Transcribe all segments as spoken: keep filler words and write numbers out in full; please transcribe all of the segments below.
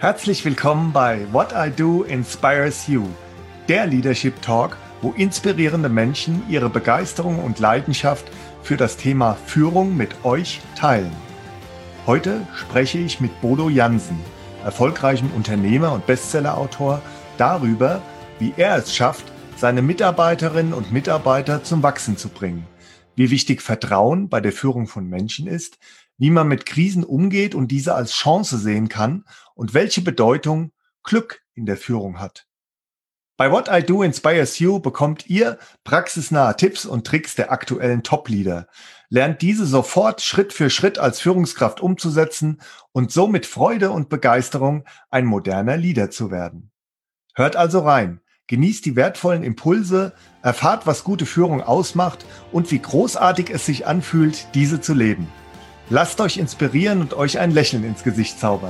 Herzlich willkommen bei What I Do Inspires You, der Leadership Talk, wo inspirierende Menschen ihre Begeisterung und Leidenschaft für das Thema Führung mit euch teilen. Heute spreche ich mit Bodo Jansen, erfolgreichem Unternehmer und Bestsellerautor, darüber, wie er es schafft, seine Mitarbeiterinnen und Mitarbeiter zum Wachsen zu bringen, wie wichtig Vertrauen bei der Führung von Menschen ist, wie man mit Krisen umgeht und diese als Chance sehen kann und welche Bedeutung Glück in der Führung hat. Bei What I Do Inspires You bekommt ihr praxisnahe Tipps und Tricks der aktuellen Top-Leader, lernt diese sofort Schritt für Schritt als Führungskraft umzusetzen und so mit Freude und Begeisterung ein moderner Leader zu werden. Hört also rein, genießt die wertvollen Impulse, erfahrt, was gute Führung ausmacht und wie großartig es sich anfühlt, diese zu leben. Lasst euch inspirieren und euch ein Lächeln ins Gesicht zaubern.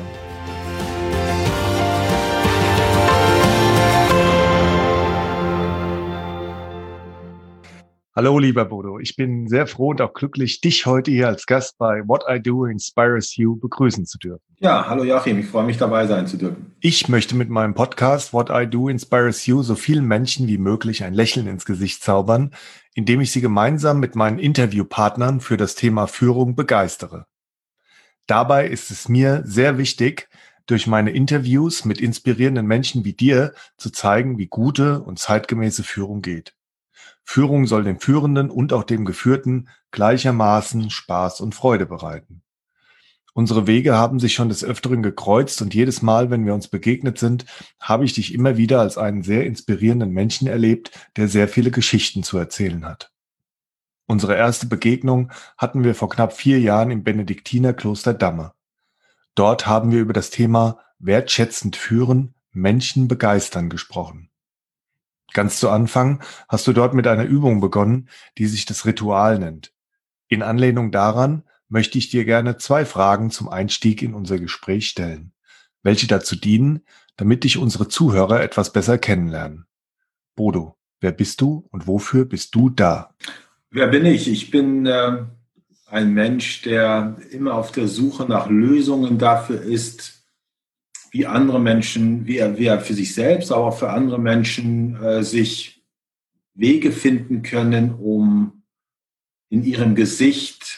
Hallo lieber Bodo, ich bin sehr froh und auch glücklich, dich heute hier als Gast bei What I Do Inspires You begrüßen zu dürfen. Ja, hallo Joachim, ich freue mich dabei sein zu dürfen. Ich möchte mit meinem Podcast What I Do Inspires You so vielen Menschen wie möglich ein Lächeln ins Gesicht zaubern, indem ich sie gemeinsam mit meinen Interviewpartnern für das Thema Führung begeistere. Dabei ist es mir sehr wichtig, durch meine Interviews mit inspirierenden Menschen wie dir zu zeigen, wie gute und zeitgemäße Führung geht. Führung soll dem Führenden und auch dem Geführten gleichermaßen Spaß und Freude bereiten. Unsere Wege haben sich schon des Öfteren gekreuzt und jedes Mal, wenn wir uns begegnet sind, habe ich dich immer wieder als einen sehr inspirierenden Menschen erlebt, der sehr viele Geschichten zu erzählen hat. Unsere erste Begegnung hatten wir vor knapp vier Jahren im Benediktinerkloster Damme. Dort haben wir über das Thema wertschätzend führen, Menschen begeistern gesprochen. Ganz zu Anfang hast du dort mit einer Übung begonnen, die sich das Ritual nennt. In Anlehnung daran möchte ich dir gerne zwei Fragen zum Einstieg in unser Gespräch stellen, welche dazu dienen, damit dich unsere Zuhörer etwas besser kennenlernen. Bodo, wer bist du und wofür bist du da? Wer bin ich? Ich bin äh, ein Mensch, der immer auf der Suche nach Lösungen dafür ist, wie andere Menschen, wie er, wie er für sich selbst, aber auch für andere Menschen äh, sich Wege finden können, um in ihrem Gesicht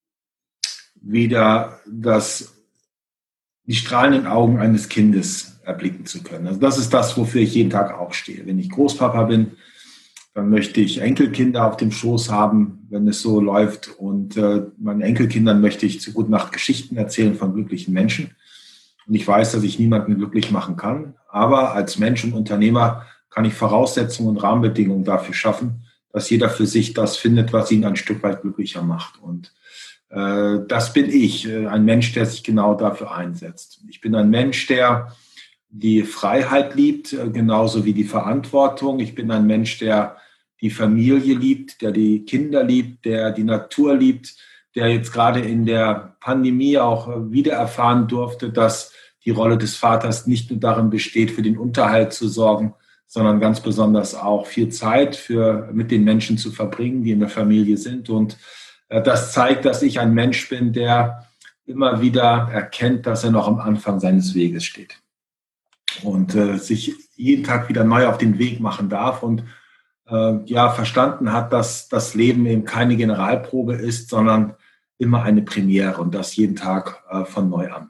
wieder das, die strahlenden Augen eines Kindes erblicken zu können. Also das ist das, wofür ich jeden Tag aufstehe. Wenn ich Großpapa bin, dann möchte ich Enkelkinder auf dem Schoß haben, wenn es so läuft. Und äh, meinen Enkelkindern möchte ich zu gute Nacht Geschichten erzählen von glücklichen Menschen. Und ich weiß, dass ich niemanden glücklich machen kann. Aber als Mensch und Unternehmer kann ich Voraussetzungen und Rahmenbedingungen dafür schaffen, dass jeder für sich das findet, was ihn ein Stück weit glücklicher macht. Und äh, das bin ich, äh, ein Mensch, der sich genau dafür einsetzt. Ich bin ein Mensch, der die Freiheit liebt, äh, genauso wie die Verantwortung. Ich bin ein Mensch, der die Familie liebt, der die Kinder liebt, der die Natur liebt, der jetzt gerade in der Pandemie auch wieder erfahren durfte, dass die Rolle des Vaters nicht nur darin besteht, für den Unterhalt zu sorgen, sondern ganz besonders auch viel Zeit für, mit den Menschen zu verbringen, die in der Familie sind. Und das zeigt, dass ich ein Mensch bin, der immer wieder erkennt, dass er noch am Anfang seines Weges steht und äh, sich jeden Tag wieder neu auf den Weg machen darf und äh, ja verstanden hat, dass das Leben eben keine Generalprobe ist, sondern immer eine Premiere und das jeden Tag äh, von neu an.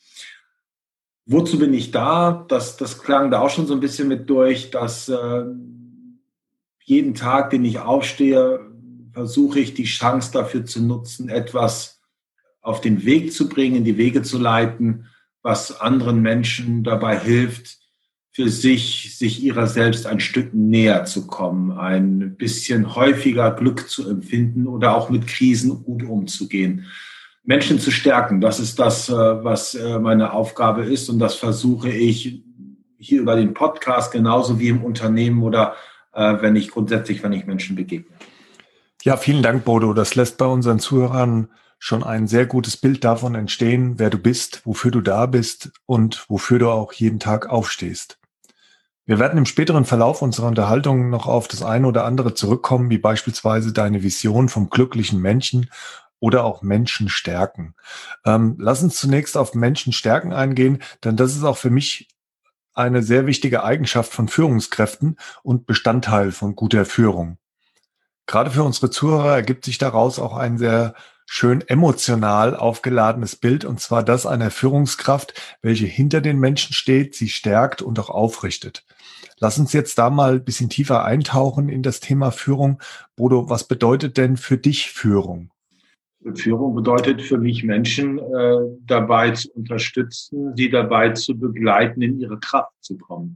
Wozu bin ich da? Das, das klang da auch schon so ein bisschen mit durch, dass äh, jeden Tag, den ich aufstehe, versuche ich die Chance dafür zu nutzen, etwas auf den Weg zu bringen, in die Wege zu leiten, was anderen Menschen dabei hilft, für sich, sich ihrer selbst ein Stück näher zu kommen, ein bisschen häufiger Glück zu empfinden oder auch mit Krisen gut umzugehen. Menschen zu stärken, das ist das, was meine Aufgabe ist und das versuche ich hier über den Podcast genauso wie im Unternehmen oder wenn ich grundsätzlich, wenn ich Menschen begegne. Ja, vielen Dank, Bodo. Das lässt bei unseren Zuhörern schon ein sehr gutes Bild davon entstehen, wer du bist, wofür du da bist und wofür du auch jeden Tag aufstehst. Wir werden im späteren Verlauf unserer Unterhaltung noch auf das eine oder andere zurückkommen, wie beispielsweise deine Vision vom glücklichen Menschen oder auch Menschen stärken. Ähm, lass uns zunächst auf Menschen stärken eingehen, denn das ist auch für mich eine sehr wichtige Eigenschaft von Führungskräften und Bestandteil von guter Führung. Gerade für unsere Zuhörer ergibt sich daraus auch ein sehr schön emotional aufgeladenes Bild, und zwar das einer Führungskraft, welche hinter den Menschen steht, sie stärkt und auch aufrichtet. Lass uns jetzt da mal ein bisschen tiefer eintauchen in das Thema Führung. Bodo, was bedeutet denn für dich Führung? Führung bedeutet für mich, Menschen äh, dabei zu unterstützen, sie dabei zu begleiten, in ihre Kraft zu kommen.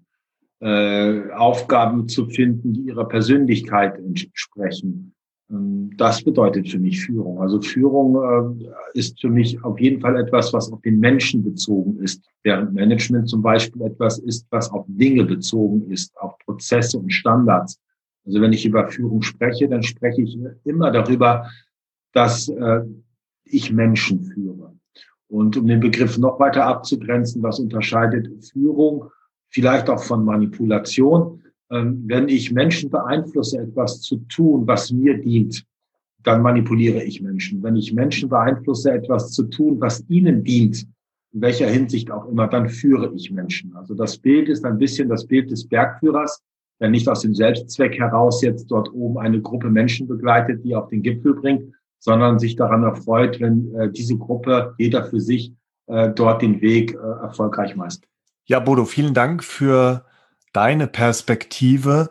Äh, Aufgaben zu finden, die ihrer Persönlichkeit entsprechen. Ähm, das bedeutet für mich Führung. Also Führung äh, ist für mich auf jeden Fall etwas, was auf den Menschen bezogen ist, während Management zum Beispiel etwas ist, was auf Dinge bezogen ist, auf Prozesse und Standards. Also wenn ich über Führung spreche, dann spreche ich immer darüber, dass äh, ich Menschen führe. Und um den Begriff noch weiter abzugrenzen, was unterscheidet Führung vielleicht auch von Manipulation? Ähm, wenn ich Menschen beeinflusse, etwas zu tun, was mir dient, dann manipuliere ich Menschen. Wenn ich Menschen beeinflusse, etwas zu tun, was ihnen dient, in welcher Hinsicht auch immer, dann führe ich Menschen. Also das Bild ist ein bisschen das Bild des Bergführers, der nicht aus dem Selbstzweck heraus jetzt dort oben eine Gruppe Menschen begleitet, die auf den Gipfel bringt, sondern sich daran erfreut, wenn äh, diese Gruppe, jeder für sich, äh, dort den Weg äh, erfolgreich meistert. Ja, Bodo, vielen Dank für deine Perspektive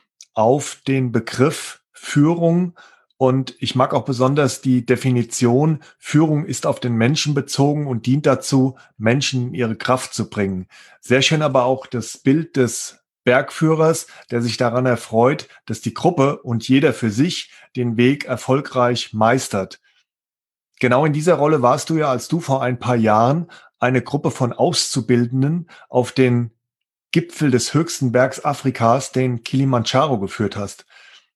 auf den Begriff Führung. Und ich mag auch besonders die Definition, Führung ist auf den Menschen bezogen und dient dazu, Menschen in ihre Kraft zu bringen. Sehr schön aber auch das Bild des Bergführers, der sich daran erfreut, dass die Gruppe und jeder für sich den Weg erfolgreich meistert. Genau in dieser Rolle warst du ja, als du vor ein paar Jahren eine Gruppe von Auszubildenden auf den Gipfel des höchsten Bergs Afrikas, den Kilimandscharo, geführt hast.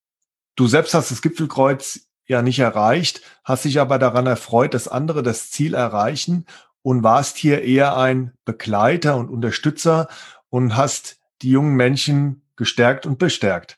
Du selbst hast das Gipfelkreuz ja nicht erreicht, hast dich aber daran erfreut, dass andere das Ziel erreichen und warst hier eher ein Begleiter und Unterstützer und hast die jungen Menschen gestärkt und bestärkt.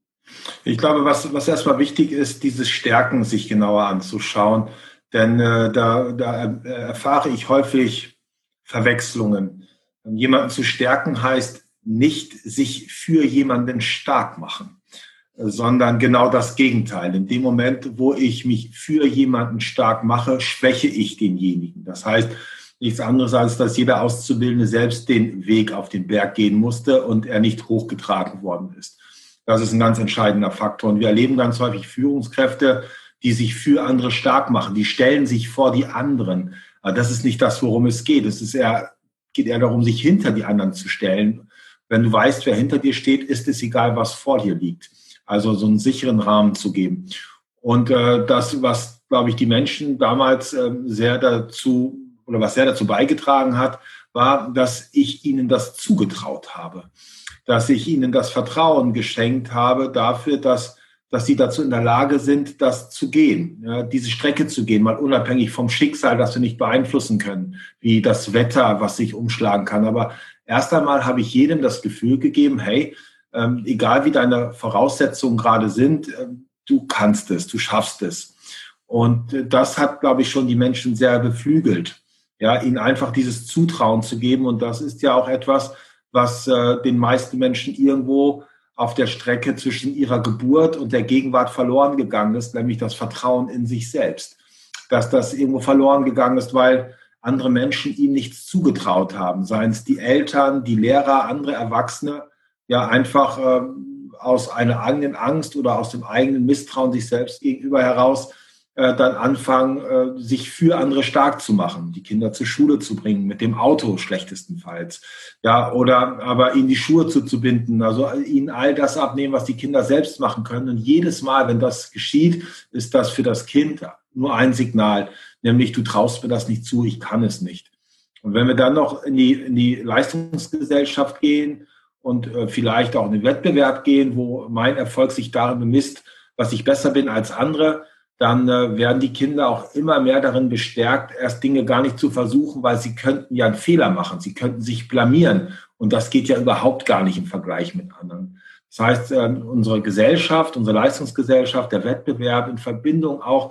Ich glaube, was, was erstmal wichtig ist, dieses Stärken sich genauer anzuschauen, denn äh, da, da erfahre ich häufig Verwechslungen. Jemanden zu stärken heißt nicht sich für jemanden stark machen, sondern genau das Gegenteil. In dem Moment, wo ich mich für jemanden stark mache, schwäche ich denjenigen. Das heißt, nichts anderes, als dass jeder Auszubildende selbst den Weg auf den Berg gehen musste und er nicht hochgetragen worden ist. Das ist ein ganz entscheidender Faktor. Und wir erleben ganz häufig Führungskräfte, die sich für andere stark machen. Die stellen sich vor die anderen. Aber das ist nicht das, worum es geht. Es ist eher, geht eher darum, sich hinter die anderen zu stellen. Wenn du weißt, wer hinter dir steht, ist es egal, was vor dir liegt. Also so einen sicheren Rahmen zu geben. Und äh, das, was, glaube ich, die Menschen damals äh, sehr dazu oder was sehr dazu beigetragen hat, war, dass ich ihnen das zugetraut habe. Dass ich ihnen das Vertrauen geschenkt habe dafür, dass, dass sie dazu in der Lage sind, das zu gehen, ja, diese Strecke zu gehen, mal unabhängig vom Schicksal, das wir nicht beeinflussen können, wie das Wetter, was sich umschlagen kann. Aber erst einmal habe ich jedem das Gefühl gegeben, hey, ähm, egal wie deine Voraussetzungen gerade sind, äh, du kannst es, du schaffst es. Und äh, das hat, glaube ich, schon die Menschen sehr beflügelt, ja, ihnen einfach dieses Zutrauen zu geben. Und das ist ja auch etwas, was äh, den meisten Menschen irgendwo auf der Strecke zwischen ihrer Geburt und der Gegenwart verloren gegangen ist, nämlich das Vertrauen in sich selbst. Dass das irgendwo verloren gegangen ist, weil andere Menschen ihnen nichts zugetraut haben, seien es die Eltern, die Lehrer, andere Erwachsene, ja einfach äh, aus einer eigenen Angst oder aus dem eigenen Misstrauen sich selbst gegenüber heraus äh, dann anfangen, äh, sich für andere stark zu machen, die Kinder zur Schule zu bringen, mit dem Auto schlechtestenfalls, ja, oder aber ihnen die Schuhe zuzubinden, also ihnen all das abnehmen, was die Kinder selbst machen können. Und jedes Mal, wenn das geschieht, ist das für das Kind nur ein Signal, nämlich du traust mir das nicht zu, ich kann es nicht. Und wenn wir dann noch in die, in die Leistungsgesellschaft gehen und äh, vielleicht auch in den Wettbewerb gehen, wo mein Erfolg sich darin bemisst, was ich besser bin als andere, dann äh, werden die Kinder auch immer mehr darin bestärkt, erst Dinge gar nicht zu versuchen, weil sie könnten ja einen Fehler machen, sie könnten sich blamieren. Und das geht ja überhaupt gar nicht im Vergleich mit anderen. Das heißt, äh, unsere Gesellschaft, unsere Leistungsgesellschaft, der Wettbewerb in Verbindung auch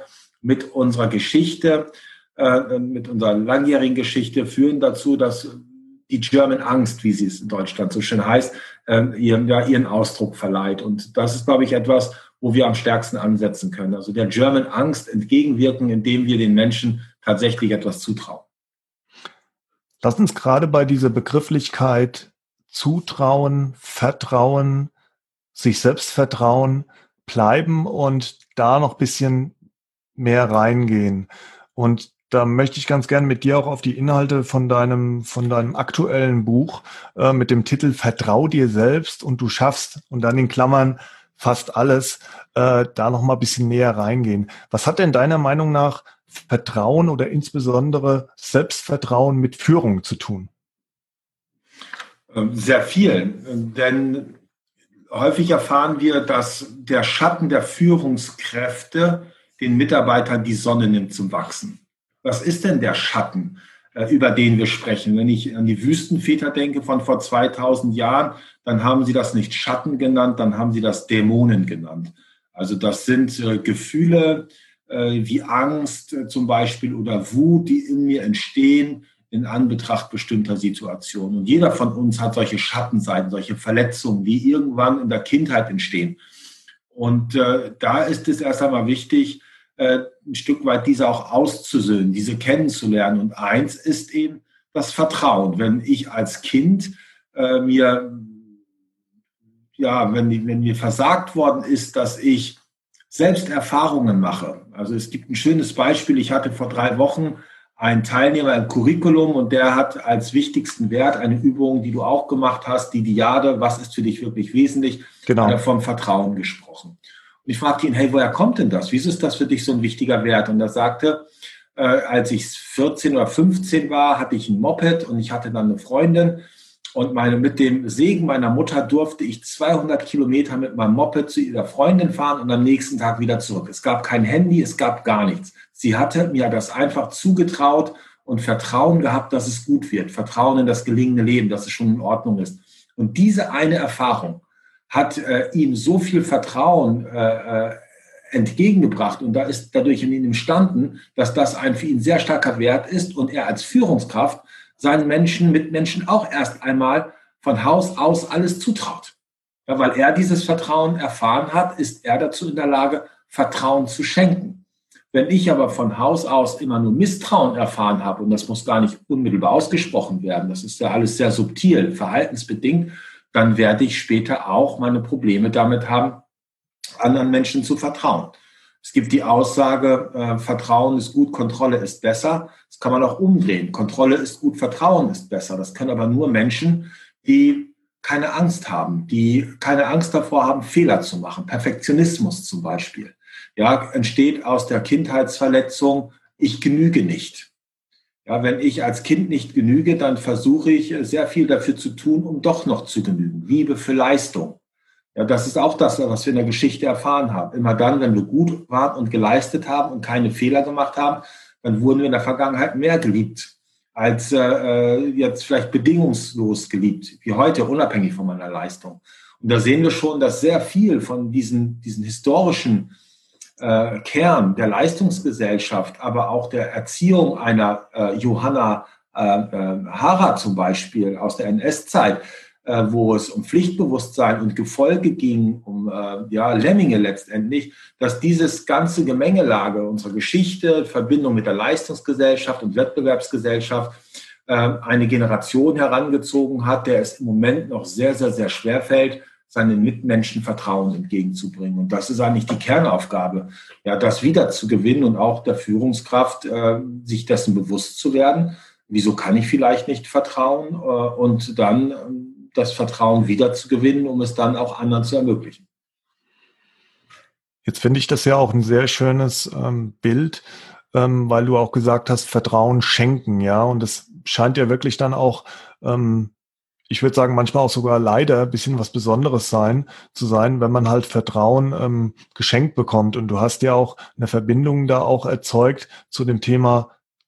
mit unserer Geschichte, äh, mit unserer langjährigen Geschichte führen dazu, dass die German Angst, wie sie es in Deutschland so schön heißt, äh, ihren, ja, ihren Ausdruck verleiht. Und das ist, glaube ich, etwas, wo wir am stärksten ansetzen können. Also der German Angst entgegenwirken, indem wir den Menschen tatsächlich etwas zutrauen. Lass uns gerade bei dieser Begrifflichkeit Zutrauen, Vertrauen, sich selbst vertrauen bleiben und da noch ein bisschen mehr reingehen. Und da möchte ich ganz gern mit dir auch auf die Inhalte von deinem, von deinem aktuellen Buch äh, mit dem Titel Vertrau dir selbst und du schaffst und dann in Klammern fast alles, äh, da noch mal ein bisschen näher reingehen. Was hat denn deiner Meinung nach Vertrauen oder insbesondere Selbstvertrauen mit Führung zu tun? Sehr viel, denn häufig erfahren wir, dass der Schatten der Führungskräfte den Mitarbeitern die Sonne nimmt zum Wachsen. Was ist denn der Schatten, über den wir sprechen? Wenn ich an die Wüstenväter denke von vor zweitausend Jahren, dann haben sie das nicht Schatten genannt, dann haben sie das Dämonen genannt. Also das sind äh, Gefühle äh, wie Angst äh, zum Beispiel oder Wut, die in mir entstehen in Anbetracht bestimmter Situationen. Und jeder von uns hat solche Schattenseiten, solche Verletzungen, die irgendwann in der Kindheit entstehen. Und äh, da ist es erst einmal wichtig, äh, ein Stück weit diese auch auszusöhnen, diese kennenzulernen. Und eins ist eben das Vertrauen. Wenn ich als Kind äh, mir, ja, wenn, wenn mir versagt worden ist, dass ich selbst Erfahrungen mache. Also es gibt ein schönes Beispiel. Ich hatte vor drei Wochen einen Teilnehmer im Curriculum und der hat als wichtigsten Wert eine Übung, die du auch gemacht hast, die Diade, was ist für dich wirklich wesentlich, genau. Hat er vom Vertrauen gesprochen. Und ich fragte ihn, hey, woher kommt denn das? Wieso ist das für dich so ein wichtiger Wert? Und er sagte, äh, als ich vierzehn oder fünfzehn war, hatte ich ein Moped und ich hatte dann eine Freundin und meine, mit dem Segen meiner Mutter durfte ich zweihundert Kilometer mit meinem Moped zu ihrer Freundin fahren und am nächsten Tag wieder zurück. Es gab kein Handy, es gab gar nichts. Sie hatte mir das einfach zugetraut und Vertrauen gehabt, dass es gut wird. Vertrauen in das gelingende Leben, dass es schon in Ordnung ist. Und diese eine Erfahrung hat äh, ihm so viel Vertrauen äh, entgegengebracht und da ist dadurch in ihm entstanden, dass das ein für ihn sehr starker Wert ist und er als Führungskraft seinen Menschen, Mitmenschen auch erst einmal von Haus aus alles zutraut. Ja, weil er dieses Vertrauen erfahren hat, ist er dazu in der Lage, Vertrauen zu schenken. Wenn ich aber von Haus aus immer nur Misstrauen erfahren habe, und das muss gar nicht unmittelbar ausgesprochen werden, das ist ja alles sehr subtil, verhaltensbedingt, dann werde ich später auch meine Probleme damit haben, anderen Menschen zu vertrauen. Es gibt die Aussage, äh, Vertrauen ist gut, Kontrolle ist besser. Das kann man auch umdrehen. Kontrolle ist gut, Vertrauen ist besser. Das können aber nur Menschen, die keine Angst haben, die keine Angst davor haben, Fehler zu machen. Perfektionismus zum Beispiel. Ja, entsteht aus der Kindheitsverletzung, ich genüge nicht. Ja, wenn ich als Kind nicht genüge, dann versuche ich sehr viel dafür zu tun, um doch noch zu genügen. Liebe für Leistung. Ja, das ist auch das, was wir in der Geschichte erfahren haben. Immer dann, wenn wir gut waren und geleistet haben und keine Fehler gemacht haben, dann wurden wir in der Vergangenheit mehr geliebt als äh, jetzt vielleicht bedingungslos geliebt, wie heute, unabhängig von meiner Leistung. Und da sehen wir schon, dass sehr viel von diesen, diesen historischen äh, Kern der Leistungsgesellschaft, aber auch der Erziehung einer äh, Johanna äh, äh, Hara zum Beispiel aus der N S-Zeit, wo es um Pflichtbewusstsein und Gefolge ging, um äh, ja, Lemminge letztendlich, dass dieses ganze Gemengelage unserer Geschichte, Verbindung mit der Leistungsgesellschaft und Wettbewerbsgesellschaft, äh, eine Generation herangezogen hat, der es im Moment noch sehr, sehr, sehr schwer fällt, seinen Mitmenschen Vertrauen entgegenzubringen. Und das ist eigentlich die Kernaufgabe, ja, das wieder zu gewinnen und auch der Führungskraft, äh, sich dessen bewusst zu werden. Wieso kann ich vielleicht nicht vertrauen? Äh, und dann äh, das Vertrauen wieder zu gewinnen, um es dann auch anderen zu ermöglichen. Jetzt finde ich das ja auch ein sehr schönes ähm, Bild, ähm, weil du auch gesagt hast, Vertrauen schenken, ja, und das scheint ja wirklich dann auch, ähm, ich würde sagen, manchmal auch sogar leider ein bisschen was Besonderes sein, zu sein, wenn man halt Vertrauen ähm, geschenkt bekommt. Und du hast ja auch eine Verbindung da auch erzeugt zu dem Thema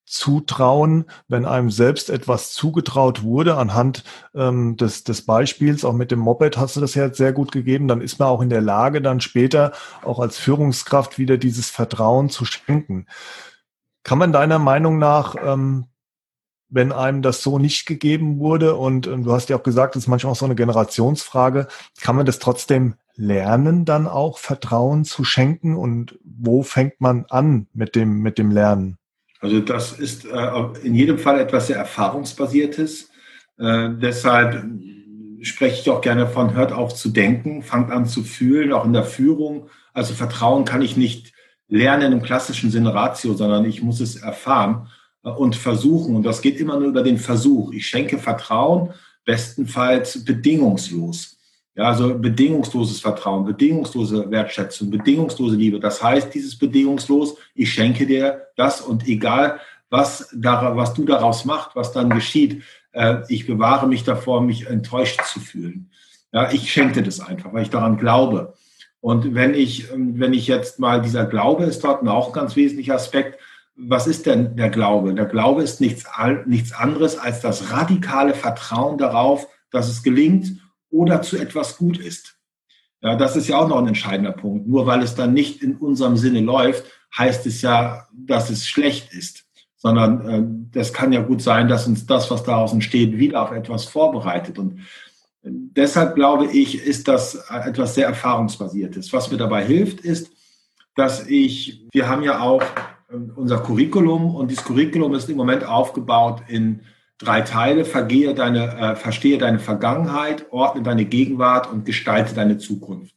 zutrauen, wenn einem selbst etwas zugetraut wurde, anhand ähm, des, des Beispiels, auch mit dem Moped hast du das ja jetzt sehr gut gegeben, dann ist man auch in der Lage, dann später auch als Führungskraft wieder dieses Vertrauen zu schenken. Kann man deiner Meinung nach, ähm, wenn einem das so nicht gegeben wurde, und, und du hast ja auch gesagt, das ist manchmal auch so eine Generationsfrage, kann man das trotzdem lernen, dann auch Vertrauen zu schenken, und wo fängt man an mit dem, mit dem Lernen? Also das ist äh, in jedem Fall etwas sehr Erfahrungsbasiertes. Äh, deshalb spreche ich auch gerne von, hört auf zu denken, fangt an zu fühlen, auch in der Führung. Also Vertrauen kann ich nicht lernen im klassischen Sinne Ratio, sondern ich muss es erfahren äh, und versuchen. Und das geht immer nur über den Versuch. Ich schenke Vertrauen, bestenfalls bedingungslos. Ja, also bedingungsloses Vertrauen, bedingungslose Wertschätzung, bedingungslose Liebe. Das heißt, dieses bedingungslos, ich schenke dir das, und egal, was, da, was du daraus machst, was dann geschieht, äh, ich bewahre mich davor, mich enttäuscht zu fühlen. Ja, ich schenke das einfach, weil ich daran glaube. Und wenn ich, wenn ich jetzt mal, dieser Glaube ist dort auch ein ganz wesentlicher Aspekt. Was ist denn der Glaube? Der Glaube ist nichts, nichts anderes als das radikale Vertrauen darauf, dass es gelingt oder zu etwas gut ist. Ja, das ist ja auch noch ein entscheidender Punkt. Nur weil es dann nicht in unserem Sinne läuft, heißt es ja, dass es schlecht ist. Sondern äh, das kann ja gut sein, dass uns das, was daraus entsteht, wieder auf etwas vorbereitet. Und äh, deshalb glaube ich, ist das etwas sehr Erfahrungsbasiertes. Was mir dabei hilft, ist, dass ich, wir haben ja auch äh, unser Curriculum, und dieses Curriculum ist im Moment aufgebaut in drei Teile: Vergehe deine, äh, verstehe deine Vergangenheit, ordne deine Gegenwart und gestalte deine Zukunft.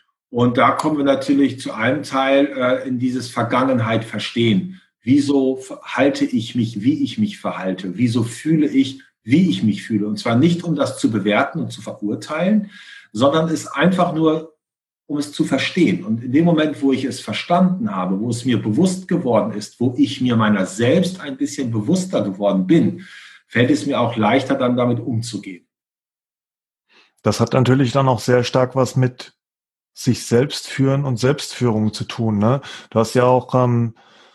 Und da kommen wir natürlich zu einem Teil äh, in dieses Vergangenheit verstehen. Wieso verhalte ich mich, wie ich mich verhalte? Wieso fühle ich, wie ich mich fühle? Und zwar nicht, um das zu bewerten und zu verurteilen, sondern es einfach nur, um es zu verstehen. Und in dem Moment, wo ich es verstanden habe, wo es mir bewusst geworden ist, wo ich mir meiner selbst ein bisschen bewusster geworden bin, fällt es mir auch leichter, dann damit umzugehen. Das hat natürlich dann auch sehr stark was mit sich selbst führen und Selbstführung zu tun, ne? Du hast ja auch ähm,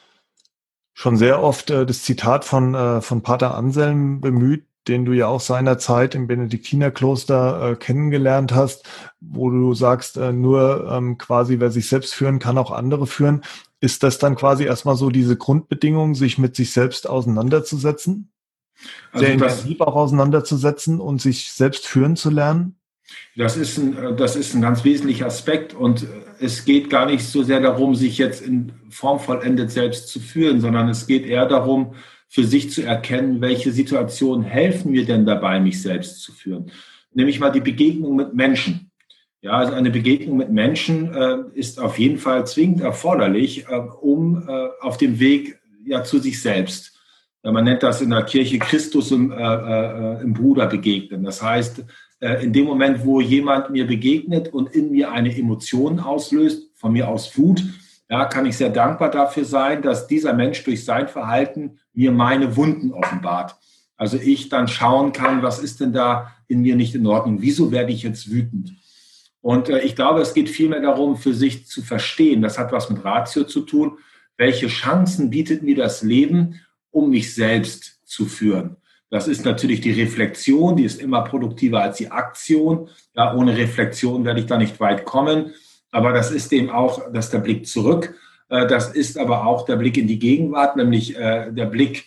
schon sehr oft äh, das Zitat von, äh, von Pater Anselm bemüht, den du ja auch seinerzeit im Benediktinerkloster äh, kennengelernt hast, wo du sagst, äh, nur ähm, quasi, wer sich selbst führen kann, auch andere führen. Ist das dann quasi erstmal so diese Grundbedingung, sich mit sich selbst auseinanderzusetzen? Also Sehr das, intensiv auch auseinanderzusetzen und sich selbst führen zu lernen? das ist ein, das ist ein ganz wesentlicher Aspekt, und es geht gar nicht so sehr darum, sich jetzt in Form vollendet selbst zu führen, sondern es geht eher darum, für sich zu erkennen, welche Situationen helfen mir denn dabei, mich selbst zu führen. Nämlich mal die Begegnung mit Menschen. Ja, also eine Begegnung mit Menschen äh, ist auf jeden Fall zwingend erforderlich, äh, um äh, auf dem Weg ja zu sich selbst. Man nennt das in der Kirche Christus im, äh, äh, im Bruder begegnen. Das heißt, äh, in dem Moment, wo jemand mir begegnet und in mir eine Emotion auslöst, von mir aus Wut, ja, kann ich sehr dankbar dafür sein, dass dieser Mensch durch sein Verhalten mir meine Wunden offenbart. Also ich dann schauen kann, was ist denn da in mir nicht in Ordnung? Wieso werde ich jetzt wütend? Und äh, ich glaube, es geht vielmehr darum, für sich zu verstehen. Das hat was mit Ratio zu tun. Welche Chancen bietet mir das Leben, um mich selbst zu führen? Das ist natürlich die Reflexion, die ist immer produktiver als die Aktion. Ja, ohne Reflexion werde ich da nicht weit kommen. Aber das ist eben auch, das ist der Blick zurück. Das ist aber auch der Blick in die Gegenwart, nämlich der Blick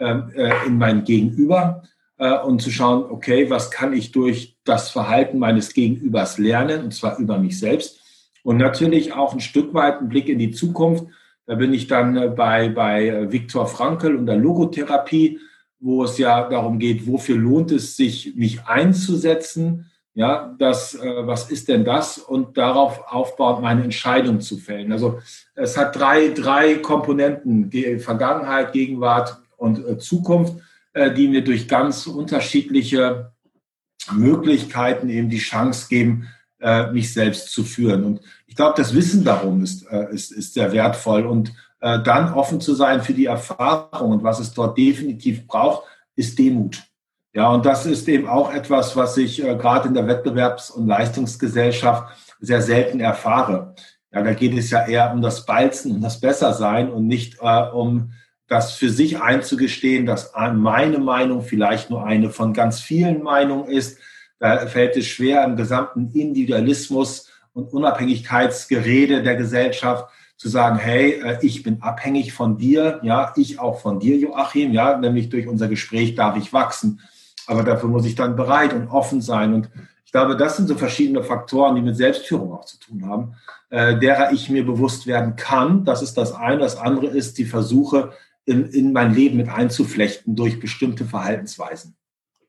in mein Gegenüber und zu schauen, okay, was kann ich durch das Verhalten meines Gegenübers lernen, und zwar über mich selbst. Und natürlich auch ein Stück weit ein Blick in die Zukunft. Da bin ich dann bei, bei Viktor Frankl und der Logotherapie, wo es ja darum geht, wofür lohnt es sich, mich einzusetzen. Ja, das, äh, was ist denn das? Und darauf aufbauend meine Entscheidung zu fällen. Also es hat drei, drei Komponenten: Ge- Vergangenheit, Gegenwart und äh, Zukunft, äh, die mir durch ganz unterschiedliche Möglichkeiten eben die Chance geben, äh, mich selbst zu führen. Und ich glaube, das Wissen darum ist, äh, ist, ist sehr wertvoll. Und äh, dann offen zu sein für die Erfahrung. Und was es dort definitiv braucht, ist Demut. Ja, und das ist eben auch etwas, was ich äh, gerade in der Wettbewerbs- und Leistungsgesellschaft sehr selten erfahre. Ja, da geht es ja eher um das Balzen und das Bessersein und nicht äh, um das für sich einzugestehen, dass meine Meinung vielleicht nur eine von ganz vielen Meinungen ist. Da fällt es schwer, im gesamten Individualismus und Unabhängigkeitsgerede der Gesellschaft zu sagen, hey, ich bin abhängig von dir, ja, ich auch von dir, Joachim, ja, nämlich durch unser Gespräch darf ich wachsen. Aber dafür muss ich dann bereit und offen sein. Und ich glaube, das sind so verschiedene Faktoren, die mit Selbstführung auch zu tun haben, äh, derer ich mir bewusst werden kann. Das ist das eine. Das andere ist die Versuche, in, in mein Leben mit einzuflechten durch bestimmte Verhaltensweisen.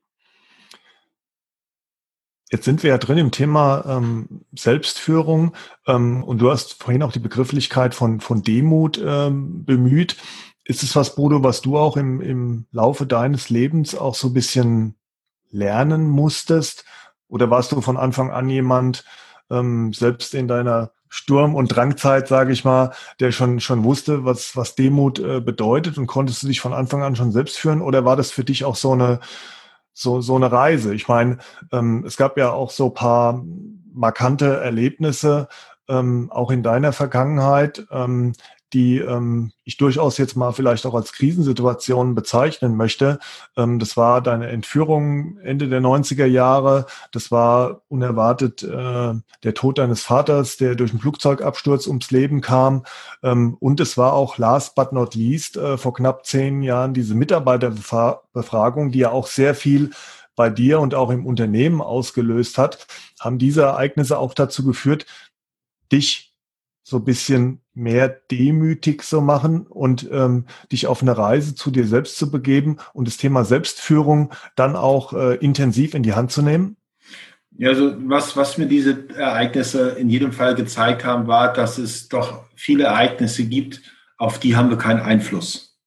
Jetzt sind wir ja drin im Thema ähm, Selbstführung ähm, und du hast vorhin auch die Begrifflichkeit von, von Demut ähm, bemüht. Ist es was, Bodo, was du auch im, im Laufe deines Lebens auch so ein bisschen lernen musstest? Oder warst du von Anfang an jemand, ähm, selbst in deiner Sturm- und Drangzeit, sage ich mal, der schon schon wusste, was, was Demut äh, bedeutet und konntest du dich von Anfang an schon selbst führen? Oder war das für dich auch so eine So, so eine Reise? Ich meine, ähm, es gab ja auch so ein paar markante Erlebnisse, ähm, auch in deiner Vergangenheit, ähm, die ähm, ich durchaus jetzt mal vielleicht auch als Krisensituationen bezeichnen möchte. Ähm, das war deine Entführung Ende der neunziger Jahre. Das war unerwartet äh, der Tod deines Vaters, der durch einen Flugzeugabsturz ums Leben kam. Ähm, und es war auch last but not least äh, vor knapp zehn Jahren diese Mitarbeiterbefragung, die ja auch sehr viel bei dir und auch im Unternehmen ausgelöst hat. Haben diese Ereignisse auch dazu geführt, dich so ein bisschen mehr demütig zu machen und ähm, dich auf eine Reise zu dir selbst zu begeben und das Thema Selbstführung dann auch äh, intensiv in die Hand zu nehmen? Ja, also was, was mir diese Ereignisse in jedem Fall gezeigt haben, war, dass es doch viele Ereignisse gibt, auf die haben wir keinen Einfluss.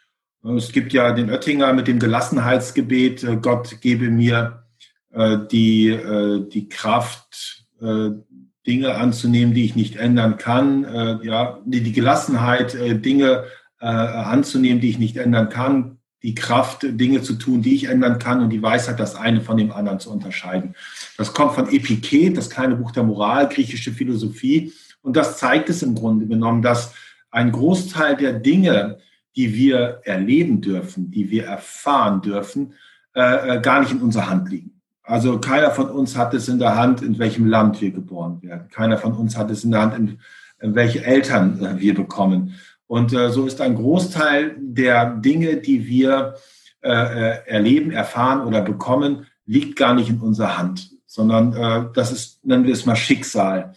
Es gibt ja den Oettinger mit dem Gelassenheitsgebet, Gott gebe mir äh, die, äh, die Kraft, äh, Dinge anzunehmen, die ich nicht ändern kann, äh, ja, die, die Gelassenheit, äh, Dinge äh, anzunehmen, die ich nicht ändern kann, die Kraft, Dinge zu tun, die ich ändern kann und die Weisheit, das eine von dem anderen zu unterscheiden. Das kommt von Epiktet, das kleine Buch der Moral, griechische Philosophie. Und das zeigt es im Grunde genommen, dass ein Großteil der Dinge, die wir erleben dürfen, die wir erfahren dürfen, äh, gar nicht in unserer Hand liegen. Also keiner von uns hat es in der Hand, in welchem Land wir geboren werden. Keiner von uns hat es in der Hand, in, in welche Eltern äh, wir bekommen. Und äh, so ist ein Großteil der Dinge, die wir äh, erleben, erfahren oder bekommen, liegt gar nicht in unserer Hand, sondern äh, das ist, nennen wir es mal Schicksal.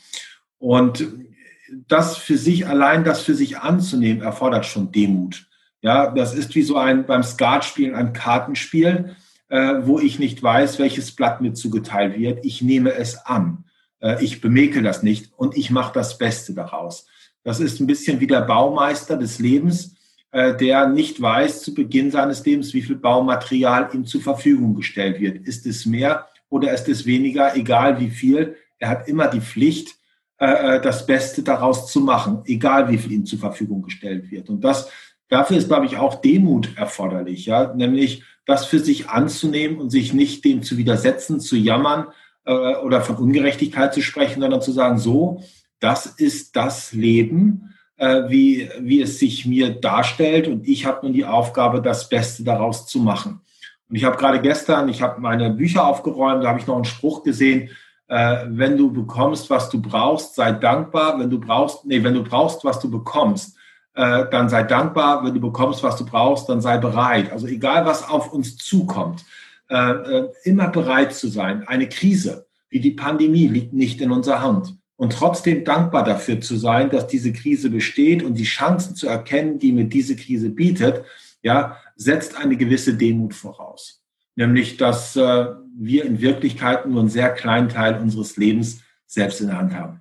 Und das für sich, allein das für sich anzunehmen, erfordert schon Demut. Ja, das ist wie so ein beim Skatspielen ein Kartenspiel, äh, wo ich nicht weiß, welches Blatt mir zugeteilt wird. Ich nehme es an. Äh, ich bemäkel das nicht und ich mache das Beste daraus. Das ist ein bisschen wie der Baumeister des Lebens, äh, der nicht weiß zu Beginn seines Lebens, wie viel Baumaterial ihm zur Verfügung gestellt wird. Ist es mehr oder ist es weniger, egal wie viel. Er hat immer die Pflicht, äh, das Beste daraus zu machen, egal wie viel ihm zur Verfügung gestellt wird. Und das, dafür ist, glaube ich, auch Demut erforderlich, ja, nämlich das für sich anzunehmen und sich nicht dem zu widersetzen, zu jammern äh, oder von Ungerechtigkeit zu sprechen, sondern zu sagen, so, das ist das Leben, äh, wie, wie es sich mir darstellt und ich habe nun die Aufgabe, das Beste daraus zu machen. Und ich habe gerade gestern, ich habe meine Bücher aufgeräumt, da habe ich noch einen Spruch gesehen, äh, wenn du bekommst, was du brauchst, sei dankbar, wenn du brauchst, nee, wenn du brauchst, was du bekommst, äh, dann sei dankbar, wenn du bekommst, was du brauchst, dann sei bereit. Also egal, was auf uns zukommt, äh, äh, immer bereit zu sein. Eine Krise wie die Pandemie liegt nicht in unserer Hand. Und trotzdem dankbar dafür zu sein, dass diese Krise besteht und die Chancen zu erkennen, die mir diese Krise bietet, ja, setzt eine gewisse Demut voraus. Nämlich, dass äh, wir in Wirklichkeit nur einen sehr kleinen Teil unseres Lebens selbst in der Hand haben.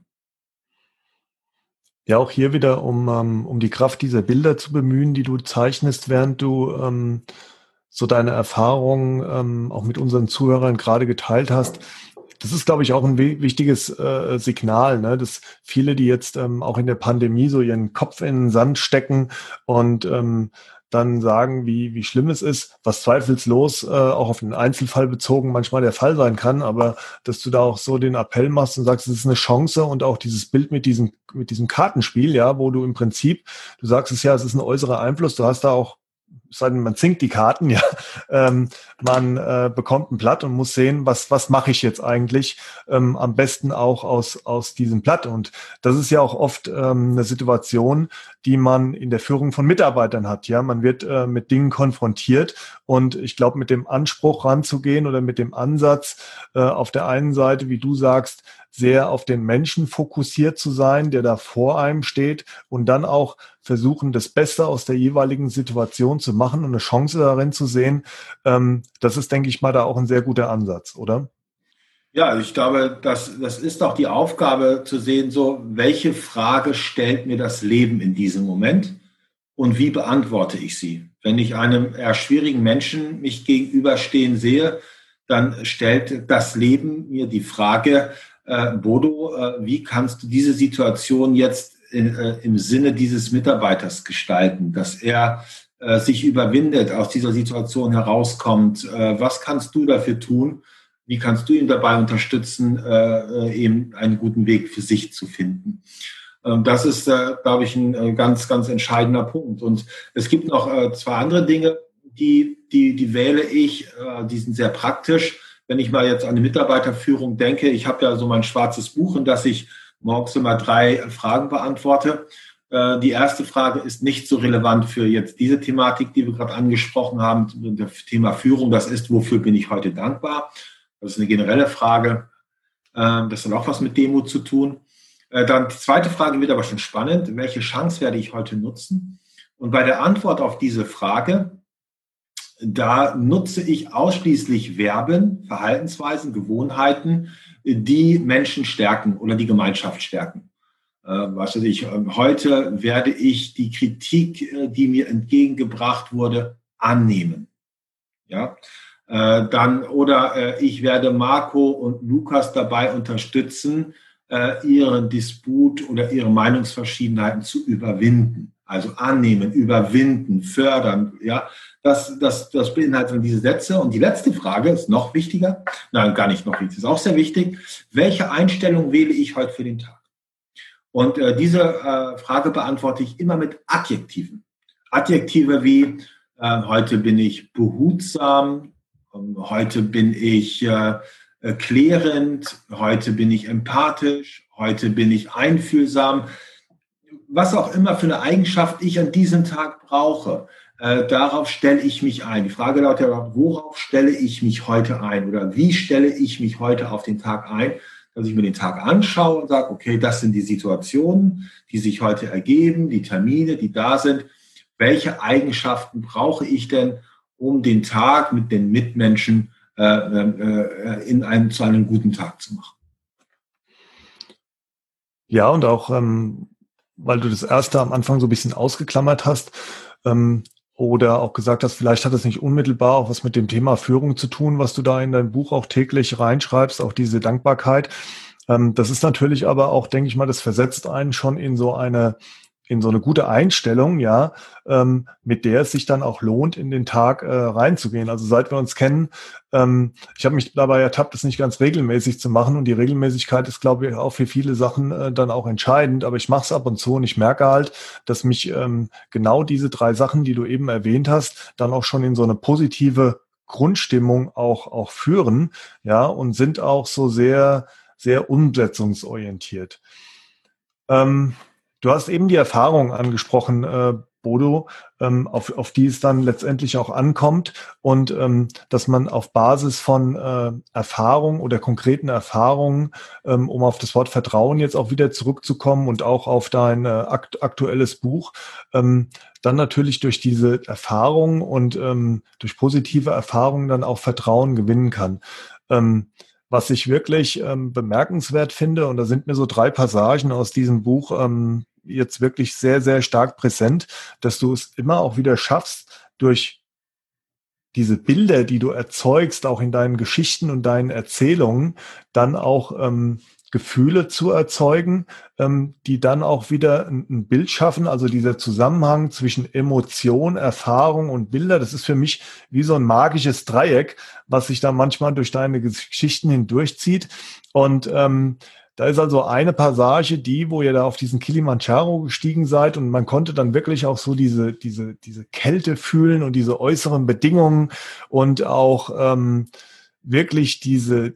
Ja, auch hier wieder, um, ähm, um die Kraft dieser Bilder zu bemühen, die du zeichnest, während du ähm, so deine Erfahrungen ähm, auch mit unseren Zuhörern gerade geteilt hast. Das ist, glaube ich, auch ein wichtiges äh, Signal, ne? Dass viele, die jetzt ähm, auch in der Pandemie so ihren Kopf in den Sand stecken und ähm, dann sagen, wie, wie schlimm es ist, was zweifellos äh, auch auf den Einzelfall bezogen manchmal der Fall sein kann, aber dass du da auch so den Appell machst und sagst, es ist eine Chance und auch dieses Bild mit diesem, mit diesem Kartenspiel, ja, wo du im Prinzip, du sagst es ja, es ist ein äußerer Einfluss, du hast da auch, es sei denn, man zinkt die Karten, ja, ähm, man äh, bekommt ein Blatt und muss sehen, was was mache ich jetzt eigentlich, ähm, am besten auch aus aus diesem Blatt. Und das ist ja auch oft ähm, eine Situation, die man in der Führung von Mitarbeitern hat. Ja, man wird äh, mit Dingen konfrontiert und ich glaube, mit dem Anspruch ranzugehen oder mit dem Ansatz äh, auf der einen Seite, wie du sagst, sehr auf den Menschen fokussiert zu sein, der da vor einem steht und dann auch versuchen, das Beste aus der jeweiligen Situation zu machen und eine Chance darin zu sehen. Ähm, das ist, denke ich mal, da auch ein sehr guter Ansatz, oder? Ja, ich glaube, das, das ist auch die Aufgabe zu sehen, so, welche Frage stellt mir das Leben in diesem Moment und wie beantworte ich sie? Wenn ich einem eher schwierigen Menschen mich gegenüberstehen sehe, dann stellt das Leben mir die Frage, äh, Bodo, äh, wie kannst du diese Situation jetzt in, äh, im Sinne dieses Mitarbeiters gestalten, dass er äh, sich überwindet, aus dieser Situation herauskommt? Äh, was kannst du dafür tun? Wie kannst du ihn dabei unterstützen, äh, eben einen guten Weg für sich zu finden? Ähm, das ist, äh, glaube ich, ein äh, ganz, ganz entscheidender Punkt. Und es gibt noch äh, zwei andere Dinge, die, die, die wähle ich, äh, die sind sehr praktisch. Wenn ich mal jetzt an die Mitarbeiterführung denke, ich habe ja so mein schwarzes Buch, in das ich morgens immer drei Fragen beantworte. Äh, die erste Frage ist nicht so relevant für jetzt diese Thematik, die wir gerade angesprochen haben, das Thema Führung. Das ist, wofür bin ich heute dankbar? Das ist eine generelle Frage. Äh, das hat auch was mit Demut zu tun. Äh, dann die zweite Frage wird aber schon spannend. Welche Chance werde ich heute nutzen? Und bei der Antwort auf diese Frage, da nutze ich ausschließlich Verben, Verhaltensweisen, Gewohnheiten, die Menschen stärken oder die Gemeinschaft stärken. Äh, was weiß ich, heute werde ich die Kritik, die mir entgegengebracht wurde, annehmen. Ja, äh, dann oder äh, ich werde Marco und Lukas dabei unterstützen, äh, ihren Disput oder ihre Meinungsverschiedenheiten zu überwinden. Also annehmen, überwinden, fördern, ja. Das, das, das beinhaltet diese Sätze. Und die letzte Frage ist noch wichtiger. Nein, gar nicht noch wichtig, ist auch sehr wichtig. Welche Einstellung wähle ich heute für den Tag? Und äh, diese äh, Frage beantworte ich immer mit Adjektiven. Adjektive wie äh, heute bin ich behutsam, ähm, heute bin ich äh, klärend, heute bin ich empathisch, heute bin ich einfühlsam. Was auch immer für eine Eigenschaft ich an diesem Tag brauche. Äh, darauf stelle ich mich ein. Die Frage lautet ja, worauf stelle ich mich heute ein oder wie stelle ich mich heute auf den Tag ein, dass ich mir den Tag anschaue und sage, okay, das sind die Situationen, die sich heute ergeben, die Termine, die da sind. Welche Eigenschaften brauche ich denn, um den Tag mit den Mitmenschen äh, äh, in einem, zu einem guten Tag zu machen? Ja, und auch, ähm, weil du das erste am Anfang so ein bisschen ausgeklammert hast, ähm, oder auch gesagt hast, vielleicht hat es nicht unmittelbar auch was mit dem Thema Führung zu tun, was du da in dein Buch auch täglich reinschreibst, auch diese Dankbarkeit. Ähm, das ist natürlich aber auch, denke ich mal, das versetzt einen schon in so eine in so eine gute Einstellung, ja, ähm, mit der es sich dann auch lohnt, in den Tag äh, reinzugehen. Also seit wir uns kennen, ähm, ich habe mich dabei ertappt, das nicht ganz regelmäßig zu machen und die Regelmäßigkeit ist, glaube ich, auch für viele Sachen äh, dann auch entscheidend, aber ich mache es ab und zu und ich merke halt, dass mich ähm, genau diese drei Sachen, die du eben erwähnt hast, dann auch schon in so eine positive Grundstimmung auch, auch führen, ja, und sind auch so sehr, sehr umsetzungsorientiert. Ähm, Du hast eben die Erfahrung angesprochen, äh, Bodo, ähm, auf, auf die es dann letztendlich auch ankommt und ähm, dass man auf Basis von äh, Erfahrung oder konkreten Erfahrungen, ähm, um auf das Wort Vertrauen jetzt auch wieder zurückzukommen und auch auf dein äh, akt aktuelles Buch, ähm, dann natürlich durch diese Erfahrung und ähm, durch positive Erfahrungen dann auch Vertrauen gewinnen kann. Ähm, Was ich wirklich ähm, bemerkenswert finde, und da sind mir so drei Passagen aus diesem Buch ähm, jetzt wirklich sehr, sehr stark präsent, dass du es immer auch wieder schaffst, durch diese Bilder, die du erzeugst, auch in deinen Geschichten und deinen Erzählungen, dann auch ähm, Gefühle zu erzeugen, ähm, die dann auch wieder ein, ein Bild schaffen. Also dieser Zusammenhang zwischen Emotion, Erfahrung und Bilder, das ist für mich wie so ein magisches Dreieck, was sich da manchmal durch deine Geschichten hindurchzieht. Und ähm, da ist also eine Passage, die, wo ihr da auf diesen Kilimanjaro gestiegen seid und man konnte dann wirklich auch so diese, diese, diese Kälte fühlen und diese äußeren Bedingungen und auch ähm, wirklich diese,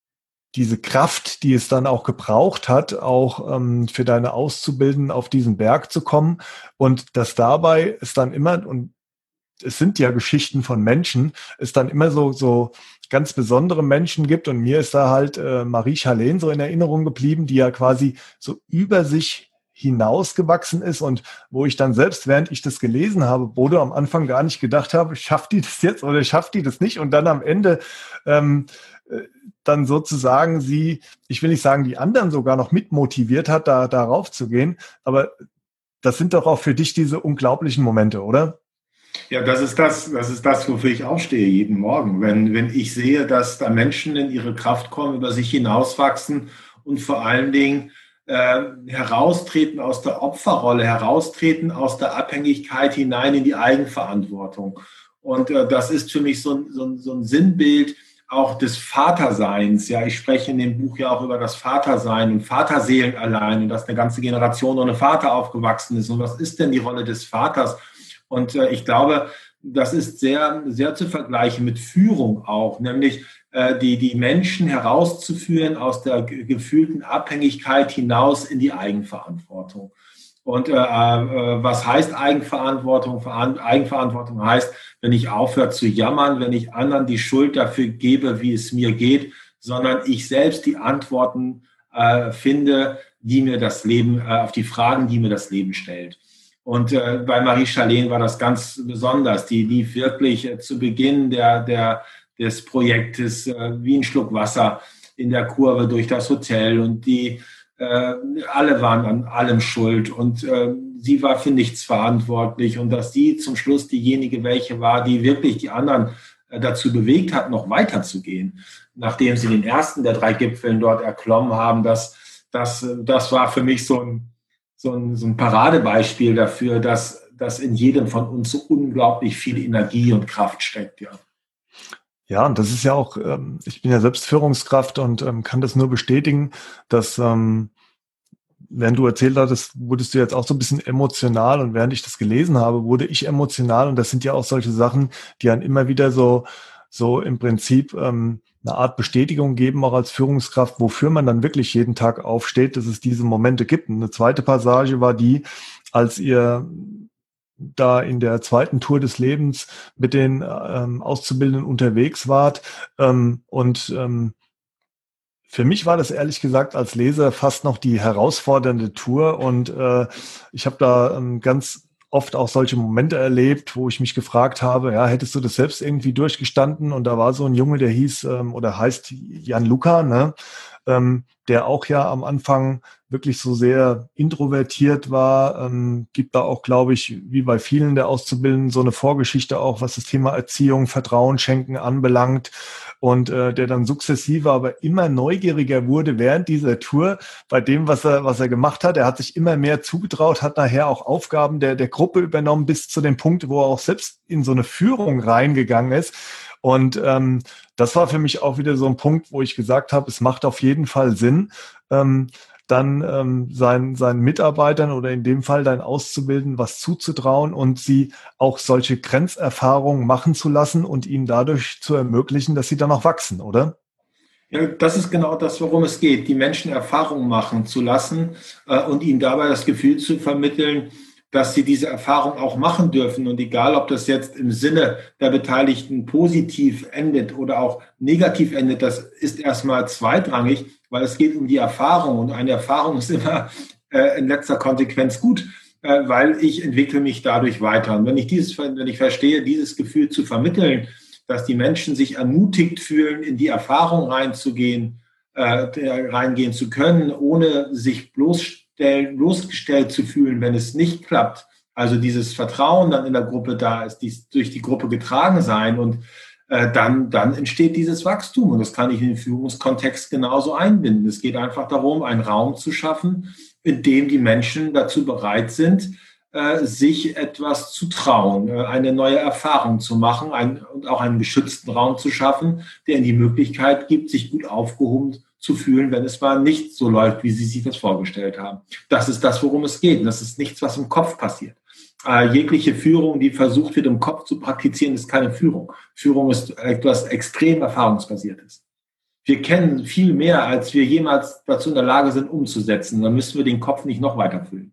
diese Kraft, die es dann auch gebraucht hat, auch ähm, für deine Auszubildenden auf diesen Berg zu kommen. Und dass dabei es dann immer, und es sind ja Geschichten von Menschen, es dann immer so, so ganz besondere Menschen gibt. Und mir ist da halt äh, Marie Charlene so in Erinnerung geblieben, die ja quasi so über sich hinausgewachsen ist und wo ich dann selbst, während ich das gelesen habe, Bodo, am Anfang gar nicht gedacht habe, schafft die das jetzt oder schafft die das nicht? Und dann am Ende ähm, äh, dann sozusagen sie, ich will nicht sagen, die anderen sogar noch mitmotiviert hat, da darauf zu gehen. Aber das sind doch auch für dich diese unglaublichen Momente, oder? Ja, das ist das, das ist das, wofür ich aufstehe jeden Morgen. Wenn, wenn ich sehe, dass da Menschen in ihre Kraft kommen, über sich hinauswachsen und vor allen Dingen äh, heraustreten aus der Opferrolle, heraustreten aus der Abhängigkeit hinein in die Eigenverantwortung. Und äh, das ist für mich so ein, so ein, so ein Sinnbild auch des Vaterseins. Ja, ich spreche in dem Buch ja auch über das Vatersein und Vaterseelen allein und dass eine ganze Generation ohne Vater aufgewachsen ist. Und was ist denn die Rolle des Vaters? Und äh, ich glaube, das ist sehr, sehr zu vergleichen mit Führung auch, nämlich äh, die, die Menschen herauszuführen aus der ge- gefühlten Abhängigkeit hinaus in die Eigenverantwortung. Und äh, äh, was heißt Eigenverantwortung? Veran- Eigenverantwortung heißt, wenn ich aufhöre zu jammern, wenn ich anderen die Schuld dafür gebe, wie es mir geht, sondern ich selbst die Antworten äh, finde, die mir das Leben, äh, auf die Fragen, die mir das Leben stellt. Und äh, bei Marie Charlene war das ganz besonders. Die lief wirklich äh, zu Beginn der, der, des Projektes äh, wie ein Schluck Wasser in der Kurve durch das Hotel. Und die äh, alle waren an allem schuld. Und äh, sie war für nichts verantwortlich. Und dass sie zum Schluss diejenige welche war, die wirklich die anderen äh, dazu bewegt hat, noch weiterzugehen, nachdem sie den ersten der drei Gipfeln dort erklommen haben, das, das, das war für mich so ein So ein, so ein Paradebeispiel dafür, dass, dass in jedem von uns so unglaublich viel Energie und Kraft steckt, ja. Ja, und das ist ja auch, ähm, ich bin ja selbst Führungskraft und ähm, kann das nur bestätigen, dass, ähm, während du erzählt hattest, wurdest du jetzt auch so ein bisschen emotional und während ich das gelesen habe, wurde ich emotional und das sind ja auch solche Sachen, die dann immer wieder so, so im Prinzip ähm, eine Art Bestätigung geben, auch als Führungskraft, wofür man dann wirklich jeden Tag aufsteht, dass es diese Momente gibt. Und eine zweite Passage war die, als ihr da in der zweiten Tour des Lebens mit den ähm, Auszubildenden unterwegs wart. Ähm, und ähm, für mich war das ehrlich gesagt als Leser fast noch die herausfordernde Tour. Und äh, ich habe da ähm, ganz oft auch solche Momente erlebt, wo ich mich gefragt habe, ja, hättest du das selbst irgendwie durchgestanden? Und da war so ein Junge, der hieß ähm, oder heißt Jan Luca, ne? Ähm, der auch ja am Anfang wirklich so sehr introvertiert war, ähm, gibt da auch, glaube ich, wie bei vielen der Auszubildenden so eine Vorgeschichte auch, was das Thema Erziehung, Vertrauen schenken anbelangt und äh, der dann sukzessive aber immer neugieriger wurde während dieser Tour bei dem, was er was er gemacht hat. Er hat sich immer mehr zugetraut, hat nachher auch Aufgaben der der Gruppe übernommen bis zu dem Punkt, wo er auch selbst in so eine Führung reingegangen ist. Und ähm, das war für mich auch wieder so ein Punkt, wo ich gesagt habe, es macht auf jeden Fall Sinn, ähm, dann ähm, seinen, seinen Mitarbeitern oder in dem Fall deinen Auszubildenden was zuzutrauen und sie auch solche Grenzerfahrungen machen zu lassen und ihnen dadurch zu ermöglichen, dass sie dann auch wachsen, oder? Ja, das ist genau das, worum es geht, die Menschen Erfahrungen machen zu lassen äh, und ihnen dabei das Gefühl zu vermitteln, dass sie diese Erfahrung auch machen dürfen. Und egal, ob das jetzt im Sinne der Beteiligten positiv endet oder auch negativ endet, das ist erstmal zweitrangig, weil es geht um die Erfahrung. Und eine Erfahrung ist immer äh, in letzter Konsequenz gut, äh, weil ich entwickle mich dadurch weiter. Und wenn ich dieses, wenn ich verstehe, dieses Gefühl zu vermitteln, dass die Menschen sich ermutigt fühlen, in die Erfahrung reinzugehen, äh, reingehen zu können, ohne sich bloßstellen, bloßgestellt zu fühlen, wenn es nicht klappt. Also dieses Vertrauen dann in der Gruppe da ist, dies durch die Gruppe getragen sein und äh, dann, dann entsteht dieses Wachstum. Und das kann ich in den Führungskontext genauso einbinden. Es geht einfach darum, einen Raum zu schaffen, in dem die Menschen dazu bereit sind, äh, sich etwas zu trauen, äh, eine neue Erfahrung zu machen ein, und auch einen geschützten Raum zu schaffen, der ihnen die Möglichkeit gibt, sich gut aufgehoben zu fühlen, wenn es mal nicht so läuft, wie sie sich das vorgestellt haben. Das ist das, worum es geht. Und das ist nichts, was im Kopf passiert. Äh, jegliche Führung, die versucht wird, im Kopf zu praktizieren, ist keine Führung. Führung ist etwas extrem Erfahrungsbasiertes. Wir kennen viel mehr, als wir jemals dazu in der Lage sind, umzusetzen. Dann müssen wir den Kopf nicht noch weiter füllen.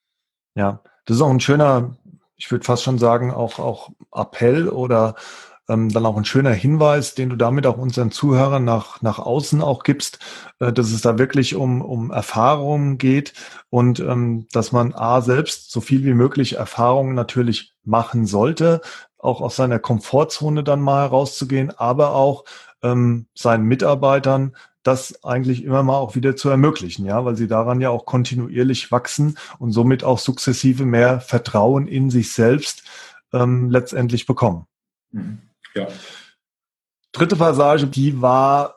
Ja, das ist auch ein schöner, ich würde fast schon sagen, auch, auch Appell oder ähm, dann auch ein schöner Hinweis, den du damit auch unseren Zuhörern nach, nach außen auch gibst, äh, dass es da wirklich um, um Erfahrungen geht und ähm, dass man A, selbst so viel wie möglich Erfahrungen natürlich machen sollte, auch aus seiner Komfortzone dann mal herauszugehen, aber auch ähm, seinen Mitarbeitern das eigentlich immer mal auch wieder zu ermöglichen, ja, weil sie daran ja auch kontinuierlich wachsen und somit auch sukzessive mehr Vertrauen in sich selbst ähm, letztendlich bekommen. Mhm. Ja. Dritte Passage, die war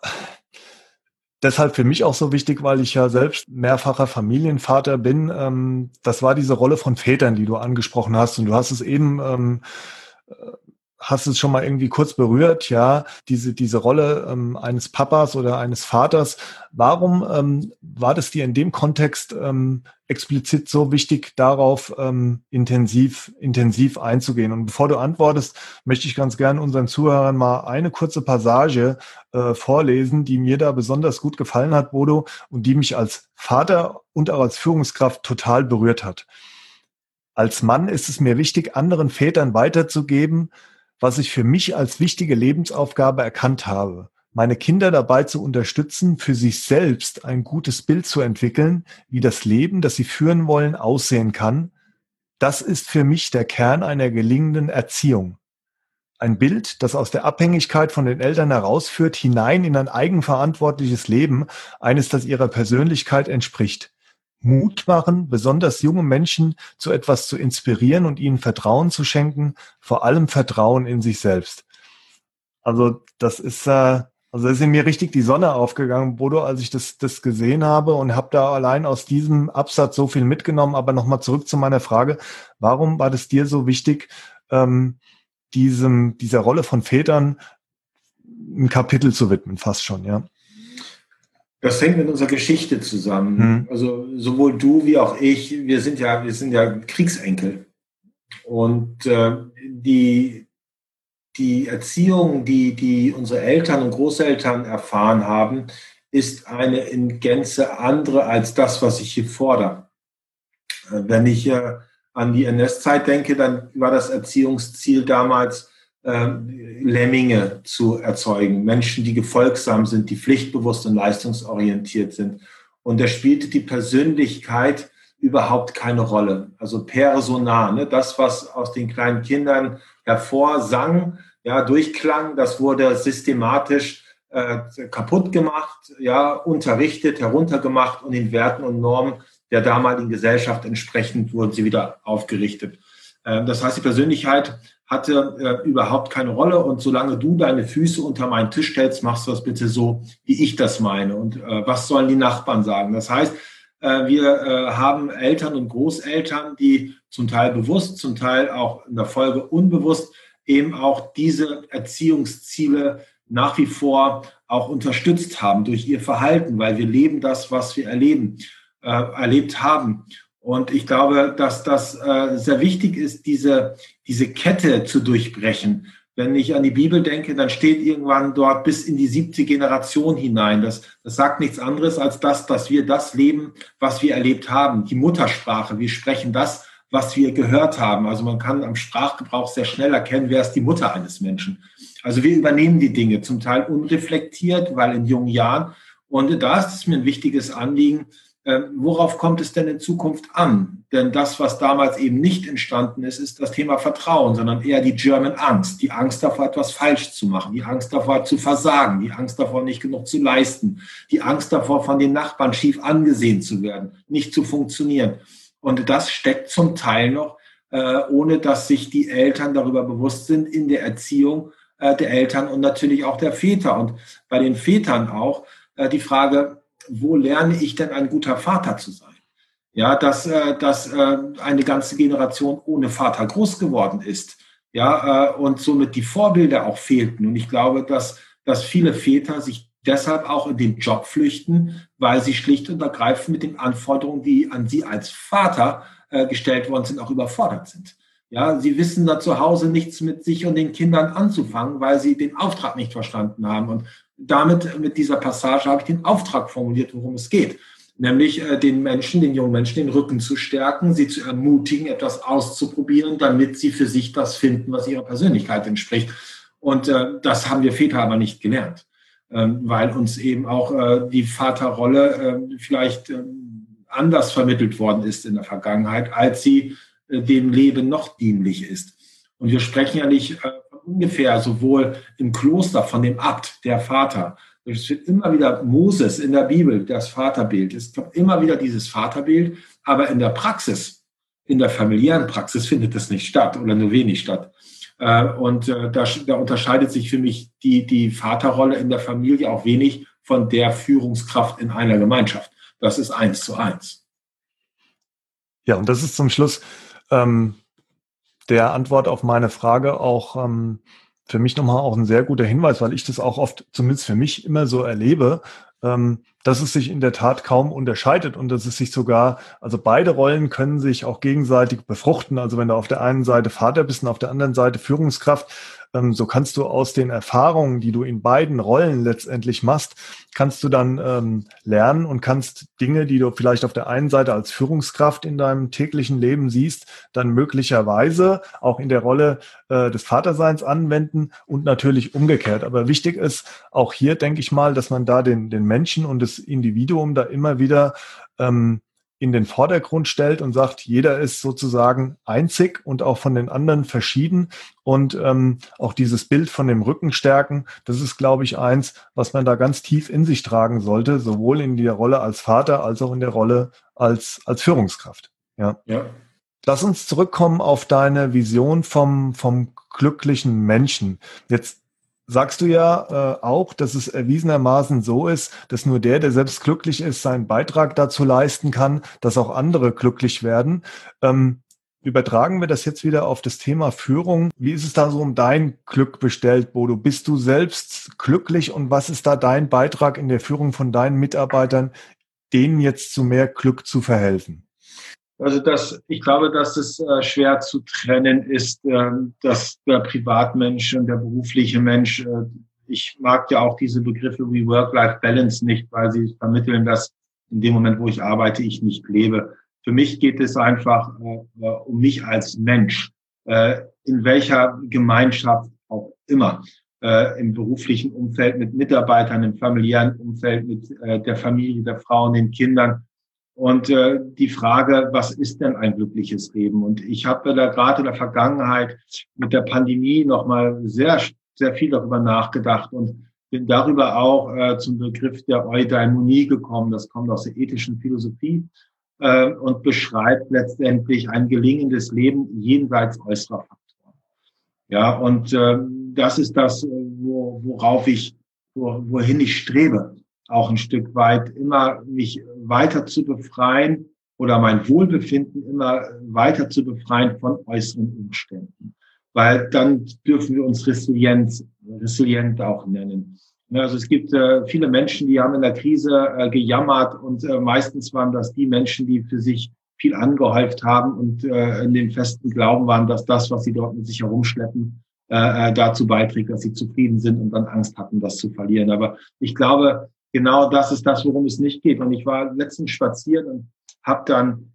deshalb für mich auch so wichtig, weil ich ja selbst mehrfacher Familienvater bin. Ähm, das war diese Rolle von Vätern, die du angesprochen hast. Und du hast es eben, ähm, hast es schon mal irgendwie kurz berührt, ja, diese, diese Rolle ähm, eines Papas oder eines Vaters. Warum ähm, war das dir in dem Kontext ähm, explizit so wichtig, darauf ähm, intensiv, intensiv einzugehen? Und bevor du antwortest, möchte ich ganz gerne unseren Zuhörern mal eine kurze Passage äh, vorlesen, die mir da besonders gut gefallen hat, Bodo, und die mich als Vater und auch als Führungskraft total berührt hat. Als Mann ist es mir wichtig, anderen Vätern weiterzugeben, was ich für mich als wichtige Lebensaufgabe erkannt habe. Meine Kinder dabei zu unterstützen, für sich selbst ein gutes Bild zu entwickeln, wie das Leben, das sie führen wollen, aussehen kann. Das ist für mich der Kern einer gelingenden Erziehung. Ein Bild, das aus der Abhängigkeit von den Eltern herausführt, hinein in ein eigenverantwortliches Leben, eines, das ihrer Persönlichkeit entspricht. Mut machen, besonders junge Menschen zu etwas zu inspirieren und ihnen Vertrauen zu schenken, vor allem Vertrauen in sich selbst. Also das ist, äh, also ist in mir richtig die Sonne aufgegangen, Bodo, als ich das, das gesehen habe und habe da allein aus diesem Absatz so viel mitgenommen. Aber nochmal zurück zu meiner Frage, warum war das dir so wichtig, ähm, diesem, dieser Rolle von Vätern ein Kapitel zu widmen, fast schon, ja? Das hängt mit unserer Geschichte zusammen. Hm. Also sowohl du wie auch ich, wir sind ja, wir sind ja Kriegsenkel. Und äh, die, die Erziehung, die, die unsere Eltern und Großeltern erfahren haben, ist eine in Gänze andere als das, was ich hier fordere. Äh, wenn ich äh, an die N S-Zeit denke, dann war das Erziehungsziel damals, Lemminge zu erzeugen, Menschen, die gefolgsam sind, die pflichtbewusst und leistungsorientiert sind. Und da spielte die Persönlichkeit überhaupt keine Rolle. Also persona, ne? Das, was aus den kleinen Kindern hervorsang, ja, durchklang, das wurde systematisch äh, kaputt gemacht, ja, unterrichtet, heruntergemacht und den Werten und Normen der damaligen Gesellschaft entsprechend wurden sie wieder aufgerichtet. Äh, das heißt, die Persönlichkeit hatte äh, überhaupt keine Rolle. Und solange du deine Füße unter meinen Tisch stellst, machst du das bitte so, wie ich das meine. Und äh, was sollen die Nachbarn sagen? Das heißt, äh, wir äh, haben Eltern und Großeltern, die zum Teil bewusst, zum Teil auch in der Folge unbewusst eben auch diese Erziehungsziele nach wie vor auch unterstützt haben durch ihr Verhalten, weil wir leben das, was wir erleben, äh, erlebt haben. Und ich glaube, dass das äh, sehr wichtig ist, diese, diese Kette zu durchbrechen. Wenn ich an die Bibel denke, dann steht irgendwann dort bis in die siebte Generation hinein. Das, das sagt nichts anderes als das, dass wir das leben, was wir erlebt haben. Die Muttersprache, wir sprechen das, was wir gehört haben. Also man kann am Sprachgebrauch sehr schnell erkennen, wer ist die Mutter eines Menschen. Also wir übernehmen die Dinge, zum Teil unreflektiert, weil in jungen Jahren. Und da ist es mir ein wichtiges Anliegen, Äh, worauf kommt es denn in Zukunft an? Denn das, was damals eben nicht entstanden ist, ist das Thema Vertrauen, sondern eher die German Angst. Die Angst davor, etwas falsch zu machen, die Angst davor, zu versagen, die Angst davor, nicht genug zu leisten, die Angst davor, von den Nachbarn schief angesehen zu werden, nicht zu funktionieren. Und das steckt zum Teil noch, äh, ohne dass sich die Eltern darüber bewusst sind, in der Erziehung äh, der Eltern und natürlich auch der Väter. Und bei den Vätern auch äh, die Frage, wo lerne ich denn ein guter Vater zu sein? Ja, dass, äh, dass äh, eine ganze Generation ohne Vater groß geworden ist. Ja, äh, und somit die Vorbilder auch fehlten. Und ich glaube, dass, dass viele Väter sich deshalb auch in den Job flüchten, weil sie schlicht und ergreifend mit den Anforderungen, die an sie als Vater äh, gestellt worden sind, auch überfordert sind. Ja, sie wissen da zu Hause nichts mit sich und den Kindern anzufangen, weil sie den Auftrag nicht verstanden haben. Und damit, mit dieser Passage, habe ich den Auftrag formuliert, worum es geht. Nämlich äh, den Menschen, den jungen Menschen den Rücken zu stärken, sie zu ermutigen, etwas auszuprobieren, damit sie für sich das finden, was ihrer Persönlichkeit entspricht. Und äh, das haben wir Väter aber nicht gelernt, ähm, weil uns eben auch äh, die Vaterrolle äh, vielleicht äh, anders vermittelt worden ist in der Vergangenheit, als sie äh, dem Leben noch dienlich ist. Und wir sprechen ja nicht äh, ungefähr sowohl im Kloster von dem Abt, der Vater. Es wird immer wieder Moses in der Bibel, das Vaterbild. Es kommt immer wieder dieses Vaterbild, aber in der Praxis, in der familiären Praxis findet es nicht statt oder nur wenig statt. Und da, da unterscheidet sich für mich die, die Vaterrolle in der Familie auch wenig von der Führungskraft in einer Gemeinschaft. Das ist eins zu eins. Ja, und das ist zum Schluss ähm, der Antwort auf meine Frage auch ähm, für mich nochmal auch ein sehr guter Hinweis, weil ich das auch oft, zumindest für mich, immer so erlebe, ähm, dass es sich in der Tat kaum unterscheidet und dass es sich sogar, also beide Rollen können sich auch gegenseitig befruchten. Also wenn du auf der einen Seite Vater bist und auf der anderen Seite Führungskraft, ähm, so kannst du aus den Erfahrungen, die du in beiden Rollen letztendlich machst, kannst du dann ähm, lernen und kannst Dinge, die du vielleicht auf der einen Seite als Führungskraft in deinem täglichen Leben siehst, dann möglicherweise auch in der Rolle äh, des Vaterseins anwenden und natürlich umgekehrt. Aber wichtig ist auch hier, denke ich mal, dass man da den, den Menschen und das Individuum da immer wieder ähm, in den Vordergrund stellt und sagt, jeder ist sozusagen einzig und auch von den anderen verschieden. Und ähm, auch dieses Bild von dem Rückenstärken, das ist, glaube ich, eins, was man da ganz tief in sich tragen sollte, sowohl in der Rolle als Vater als auch in der Rolle als, als Führungskraft. Ja. Ja. Lass uns zurückkommen auf deine Vision vom, vom glücklichen Menschen. Jetzt sagst du ja äh, auch, dass es erwiesenermaßen so ist, dass nur der, der selbst glücklich ist, seinen Beitrag dazu leisten kann, dass auch andere glücklich werden. Ähm, übertragen wir das jetzt wieder auf das Thema Führung. Wie ist es da so um dein Glück bestellt, Bodo? Bist du selbst glücklich und was ist da dein Beitrag in der Führung von deinen Mitarbeitern, denen jetzt zu mehr Glück zu verhelfen? Also das, ich glaube, dass es äh, schwer zu trennen ist, äh, dass der Privatmensch und der berufliche Mensch, äh, ich mag ja auch diese Begriffe wie Work-Life-Balance nicht, weil sie vermitteln, dass in dem Moment, wo ich arbeite, ich nicht lebe. Für mich geht es einfach äh, um mich als Mensch, äh, in welcher Gemeinschaft auch immer, äh, im beruflichen Umfeld mit Mitarbeitern, im familiären Umfeld mit äh, der Familie, der Frau und den Kindern. Und äh, die Frage, was ist denn ein glückliches Leben? Und ich habe da gerade in der Vergangenheit mit der Pandemie nochmal sehr, sehr viel darüber nachgedacht und bin darüber auch äh, zum Begriff der Eudaimonie gekommen. Das kommt aus der ethischen Philosophie äh, und beschreibt letztendlich ein gelingendes Leben jenseits äußerer Faktoren. Ja, und äh, das ist das, wo, worauf ich, wo, wohin ich strebe. Auch ein Stück weit immer mich weiter zu befreien oder mein Wohlbefinden immer weiter zu befreien von äußeren Umständen. Weil dann dürfen wir uns resilient, resilient auch nennen. Also es gibt äh, viele Menschen, die haben in der Krise äh, gejammert und äh, meistens waren das die Menschen, die für sich viel angehäuft haben und äh, in dem festen Glauben waren, dass das, was sie dort mit sich herumschleppen, äh, dazu beiträgt, dass sie zufrieden sind und dann Angst hatten, das zu verlieren. Aber ich glaube, genau das ist das, worum es nicht geht. Und ich war letztens spazieren und habe dann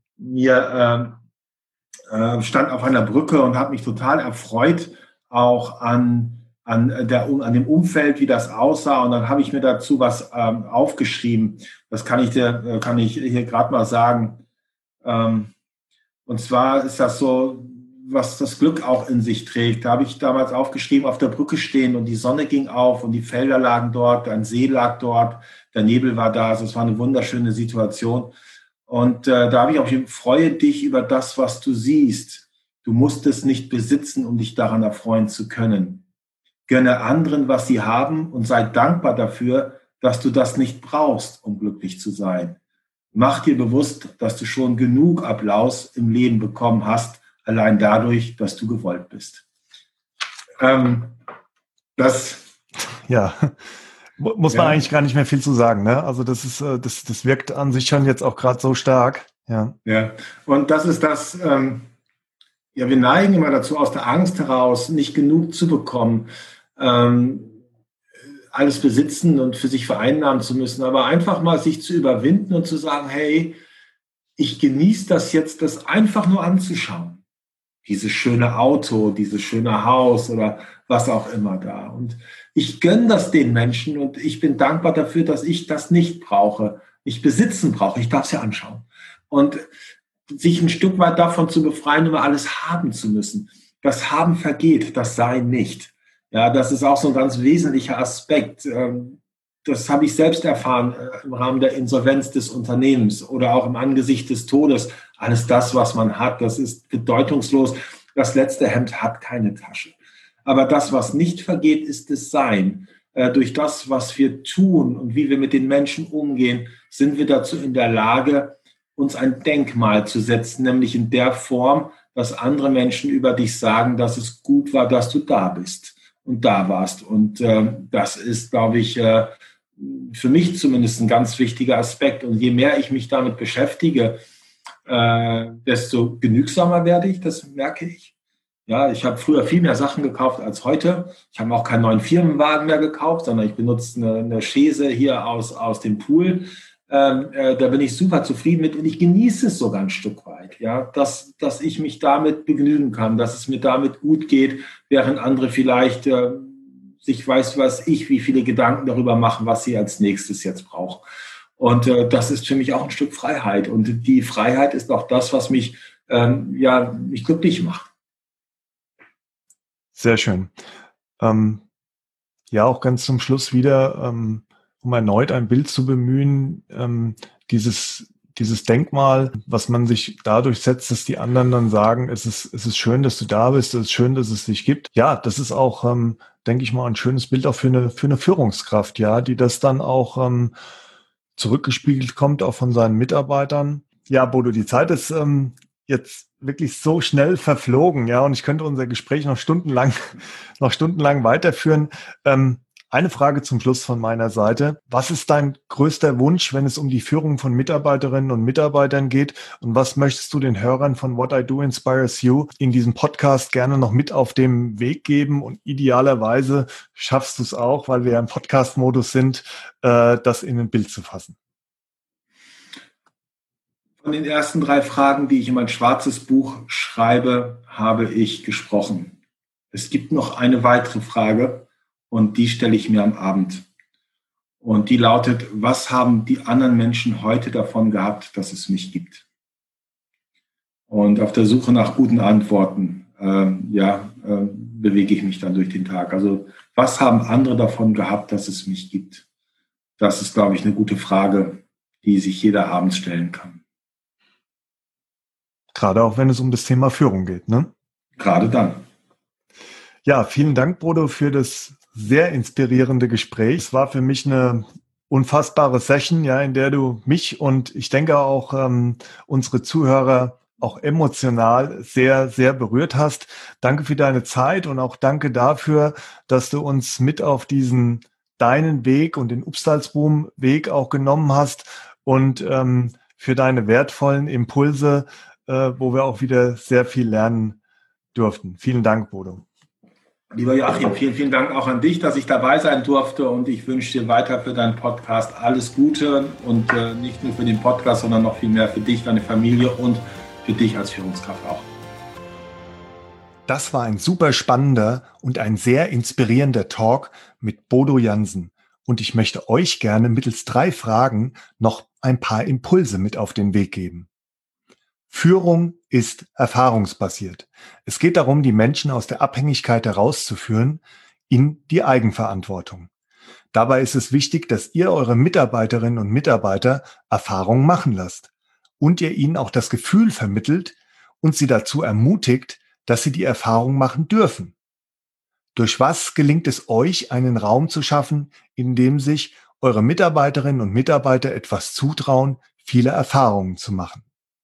mir äh, äh, stand auf einer Brücke und habe mich total erfreut auch an an der an dem Umfeld, wie das aussah. Und dann habe ich mir dazu was ähm, aufgeschrieben. Das kann ich dir kann ich hier gerade mal sagen. Ähm, und zwar ist das so, was das Glück auch in sich trägt. Da habe ich damals aufgeschrieben, auf der Brücke stehen und die Sonne ging auf und die Felder lagen dort, ein See lag dort, der Nebel war da, also es war eine wunderschöne Situation. Und äh, da habe ich auch geschrieben, freue dich über das, was du siehst. Du musst es nicht besitzen, um dich daran erfreuen zu können. Gönne anderen, was sie haben und sei dankbar dafür, dass du das nicht brauchst, um glücklich zu sein. Mach dir bewusst, dass du schon genug Applaus im Leben bekommen hast, allein dadurch, dass du gewollt bist. Ähm, das Ja, muss man ja eigentlich gar nicht mehr viel zu sagen, ne? Also das ist, das, das wirkt an sich schon jetzt auch gerade so stark. Ja. Ja, und das ist das, ähm, ja, wir neigen immer dazu, aus der Angst heraus nicht genug zu bekommen, ähm, alles besitzen und für sich vereinnahmen zu müssen, aber einfach mal sich zu überwinden und zu sagen, hey, ich genieße das jetzt, das einfach nur anzuschauen. Dieses schöne Auto, dieses schöne Haus oder was auch immer da. Und ich gönne das den Menschen und ich bin dankbar dafür, dass ich das nicht brauche, nicht besitzen brauche. Ich darf es ja anschauen. Und sich ein Stück weit davon zu befreien, immer alles haben zu müssen. Das Haben vergeht, das Sein nicht. Ja, das ist auch so ein ganz wesentlicher Aspekt. Das habe ich selbst erfahren im Rahmen der Insolvenz des Unternehmens oder auch im Angesicht des Todes. Alles das, was man hat, das ist bedeutungslos. Das letzte Hemd hat keine Tasche. Aber das, was nicht vergeht, ist das Sein. Durch das, was wir tun und wie wir mit den Menschen umgehen, sind wir dazu in der Lage, uns ein Denkmal zu setzen, nämlich in der Form, dass andere Menschen über dich sagen, dass es gut war, dass du da bist und da warst. Und äh, das ist, glaube ich, äh, für mich zumindest ein ganz wichtiger Aspekt. Und je mehr ich mich damit beschäftige, äh, desto genügsamer werde ich, das merke ich. Ja, ich habe früher viel mehr Sachen gekauft als heute. Ich habe auch keinen neuen Firmenwagen mehr gekauft, sondern ich benutze eine, eine Chaise hier aus, aus dem Pool. Ähm, äh, da bin ich super zufrieden mit und ich genieße es sogar ein Stück weit, ja, dass, dass ich mich damit begnügen kann, dass es mir damit gut geht, während andere vielleicht äh, sich weiß was ich, wie viele Gedanken darüber machen, was sie als nächstes jetzt brauchen. Und äh, das ist für mich auch ein Stück Freiheit. Und die Freiheit ist auch das, was mich, ähm, ja, mich glücklich macht. Sehr schön. Ähm, ja, auch ganz zum Schluss wieder, ähm, um erneut ein Bild zu bemühen, ähm, dieses, dieses Denkmal, was man sich dadurch setzt, dass die anderen dann sagen, es ist, es ist schön, dass du da bist, es ist schön, dass es dich gibt. Ja, das ist auch, ähm, denke ich mal, ein schönes Bild auch für eine, für eine Führungskraft, ja, die das dann auch ähm, zurückgespiegelt kommt, auch von seinen Mitarbeitern. Ja, Bodo, die Zeit ist ähm, jetzt wirklich so schnell verflogen, ja, und ich könnte unser Gespräch noch stundenlang, noch stundenlang weiterführen. Ähm, Eine Frage zum Schluss von meiner Seite. Was ist dein größter Wunsch, wenn es um die Führung von Mitarbeiterinnen und Mitarbeitern geht? Und was möchtest du den Hörern von What I Do Inspires You in diesem Podcast gerne noch mit auf dem Weg geben? Und idealerweise schaffst du es auch, weil wir ja im Podcast-Modus sind, äh, das in ein Bild zu fassen. Von den ersten drei Fragen, die ich in mein schwarzes Buch schreibe, habe ich gesprochen. Es gibt noch eine weitere Frage. Und die stelle ich mir am Abend. Und die lautet, was haben die anderen Menschen heute davon gehabt, dass es mich gibt? Und auf der Suche nach guten Antworten, ähm, ja, äh, bewege ich mich dann durch den Tag. Also, was haben andere davon gehabt, dass es mich gibt? Das ist, glaube ich, eine gute Frage, die sich jeder abends stellen kann. Gerade auch, wenn es um das Thema Führung geht, ne? Gerade dann. Ja, vielen Dank, Bodo, für das sehr inspirierende Gespräch. Es war für mich eine unfassbare Session, ja, in der du mich und ich denke auch ähm, unsere Zuhörer auch emotional sehr, sehr berührt hast. Danke für deine Zeit und auch danke dafür, dass du uns mit auf diesen deinen Weg und den Upstalsboom-Weg auch genommen hast und ähm, für deine wertvollen Impulse, äh, wo wir auch wieder sehr viel lernen durften. Vielen Dank, Bodo. Lieber Joachim, vielen, vielen Dank auch an dich, dass ich dabei sein durfte und ich wünsche dir weiter für deinen Podcast alles Gute und äh, nicht nur für den Podcast, sondern noch viel mehr für dich, deine Familie und für dich als Führungskraft auch. Das war ein super spannender und ein sehr inspirierender Talk mit Bodo Jansen und ich möchte euch gerne mittels drei Fragen noch ein paar Impulse mit auf den Weg geben. Führung ist erfahrungsbasiert. Es geht darum, die Menschen aus der Abhängigkeit herauszuführen in die Eigenverantwortung. Dabei ist es wichtig, dass ihr eure Mitarbeiterinnen und Mitarbeiter Erfahrungen machen lasst und ihr ihnen auch das Gefühl vermittelt und sie dazu ermutigt, dass sie die Erfahrung machen dürfen. Durch was gelingt es euch, einen Raum zu schaffen, in dem sich eure Mitarbeiterinnen und Mitarbeiter etwas zutrauen, viele Erfahrungen zu machen?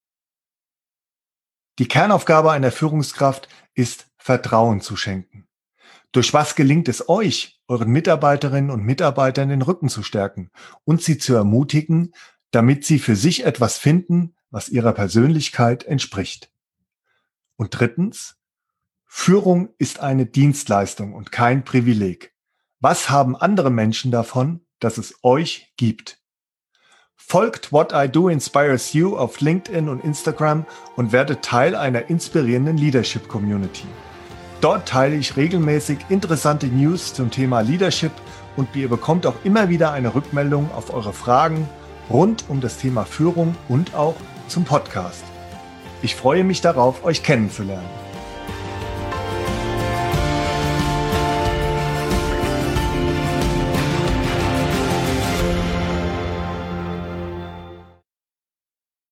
Die Kernaufgabe einer Führungskraft ist, Vertrauen zu schenken. Durch was gelingt es euch, euren Mitarbeiterinnen und Mitarbeitern den Rücken zu stärken und sie zu ermutigen, damit sie für sich etwas finden, was ihrer Persönlichkeit entspricht? Und drittens, Führung ist eine Dienstleistung und kein Privileg. Was haben andere Menschen davon, dass es euch gibt? Folgt What I Do Inspires You auf LinkedIn und Instagram und werdet Teil einer inspirierenden Leadership Community. Dort teile ich regelmäßig interessante News zum Thema Leadership und ihr bekommt auch immer wieder eine Rückmeldung auf eure Fragen rund um das Thema Führung und auch zum Podcast. Ich freue mich darauf, euch kennenzulernen.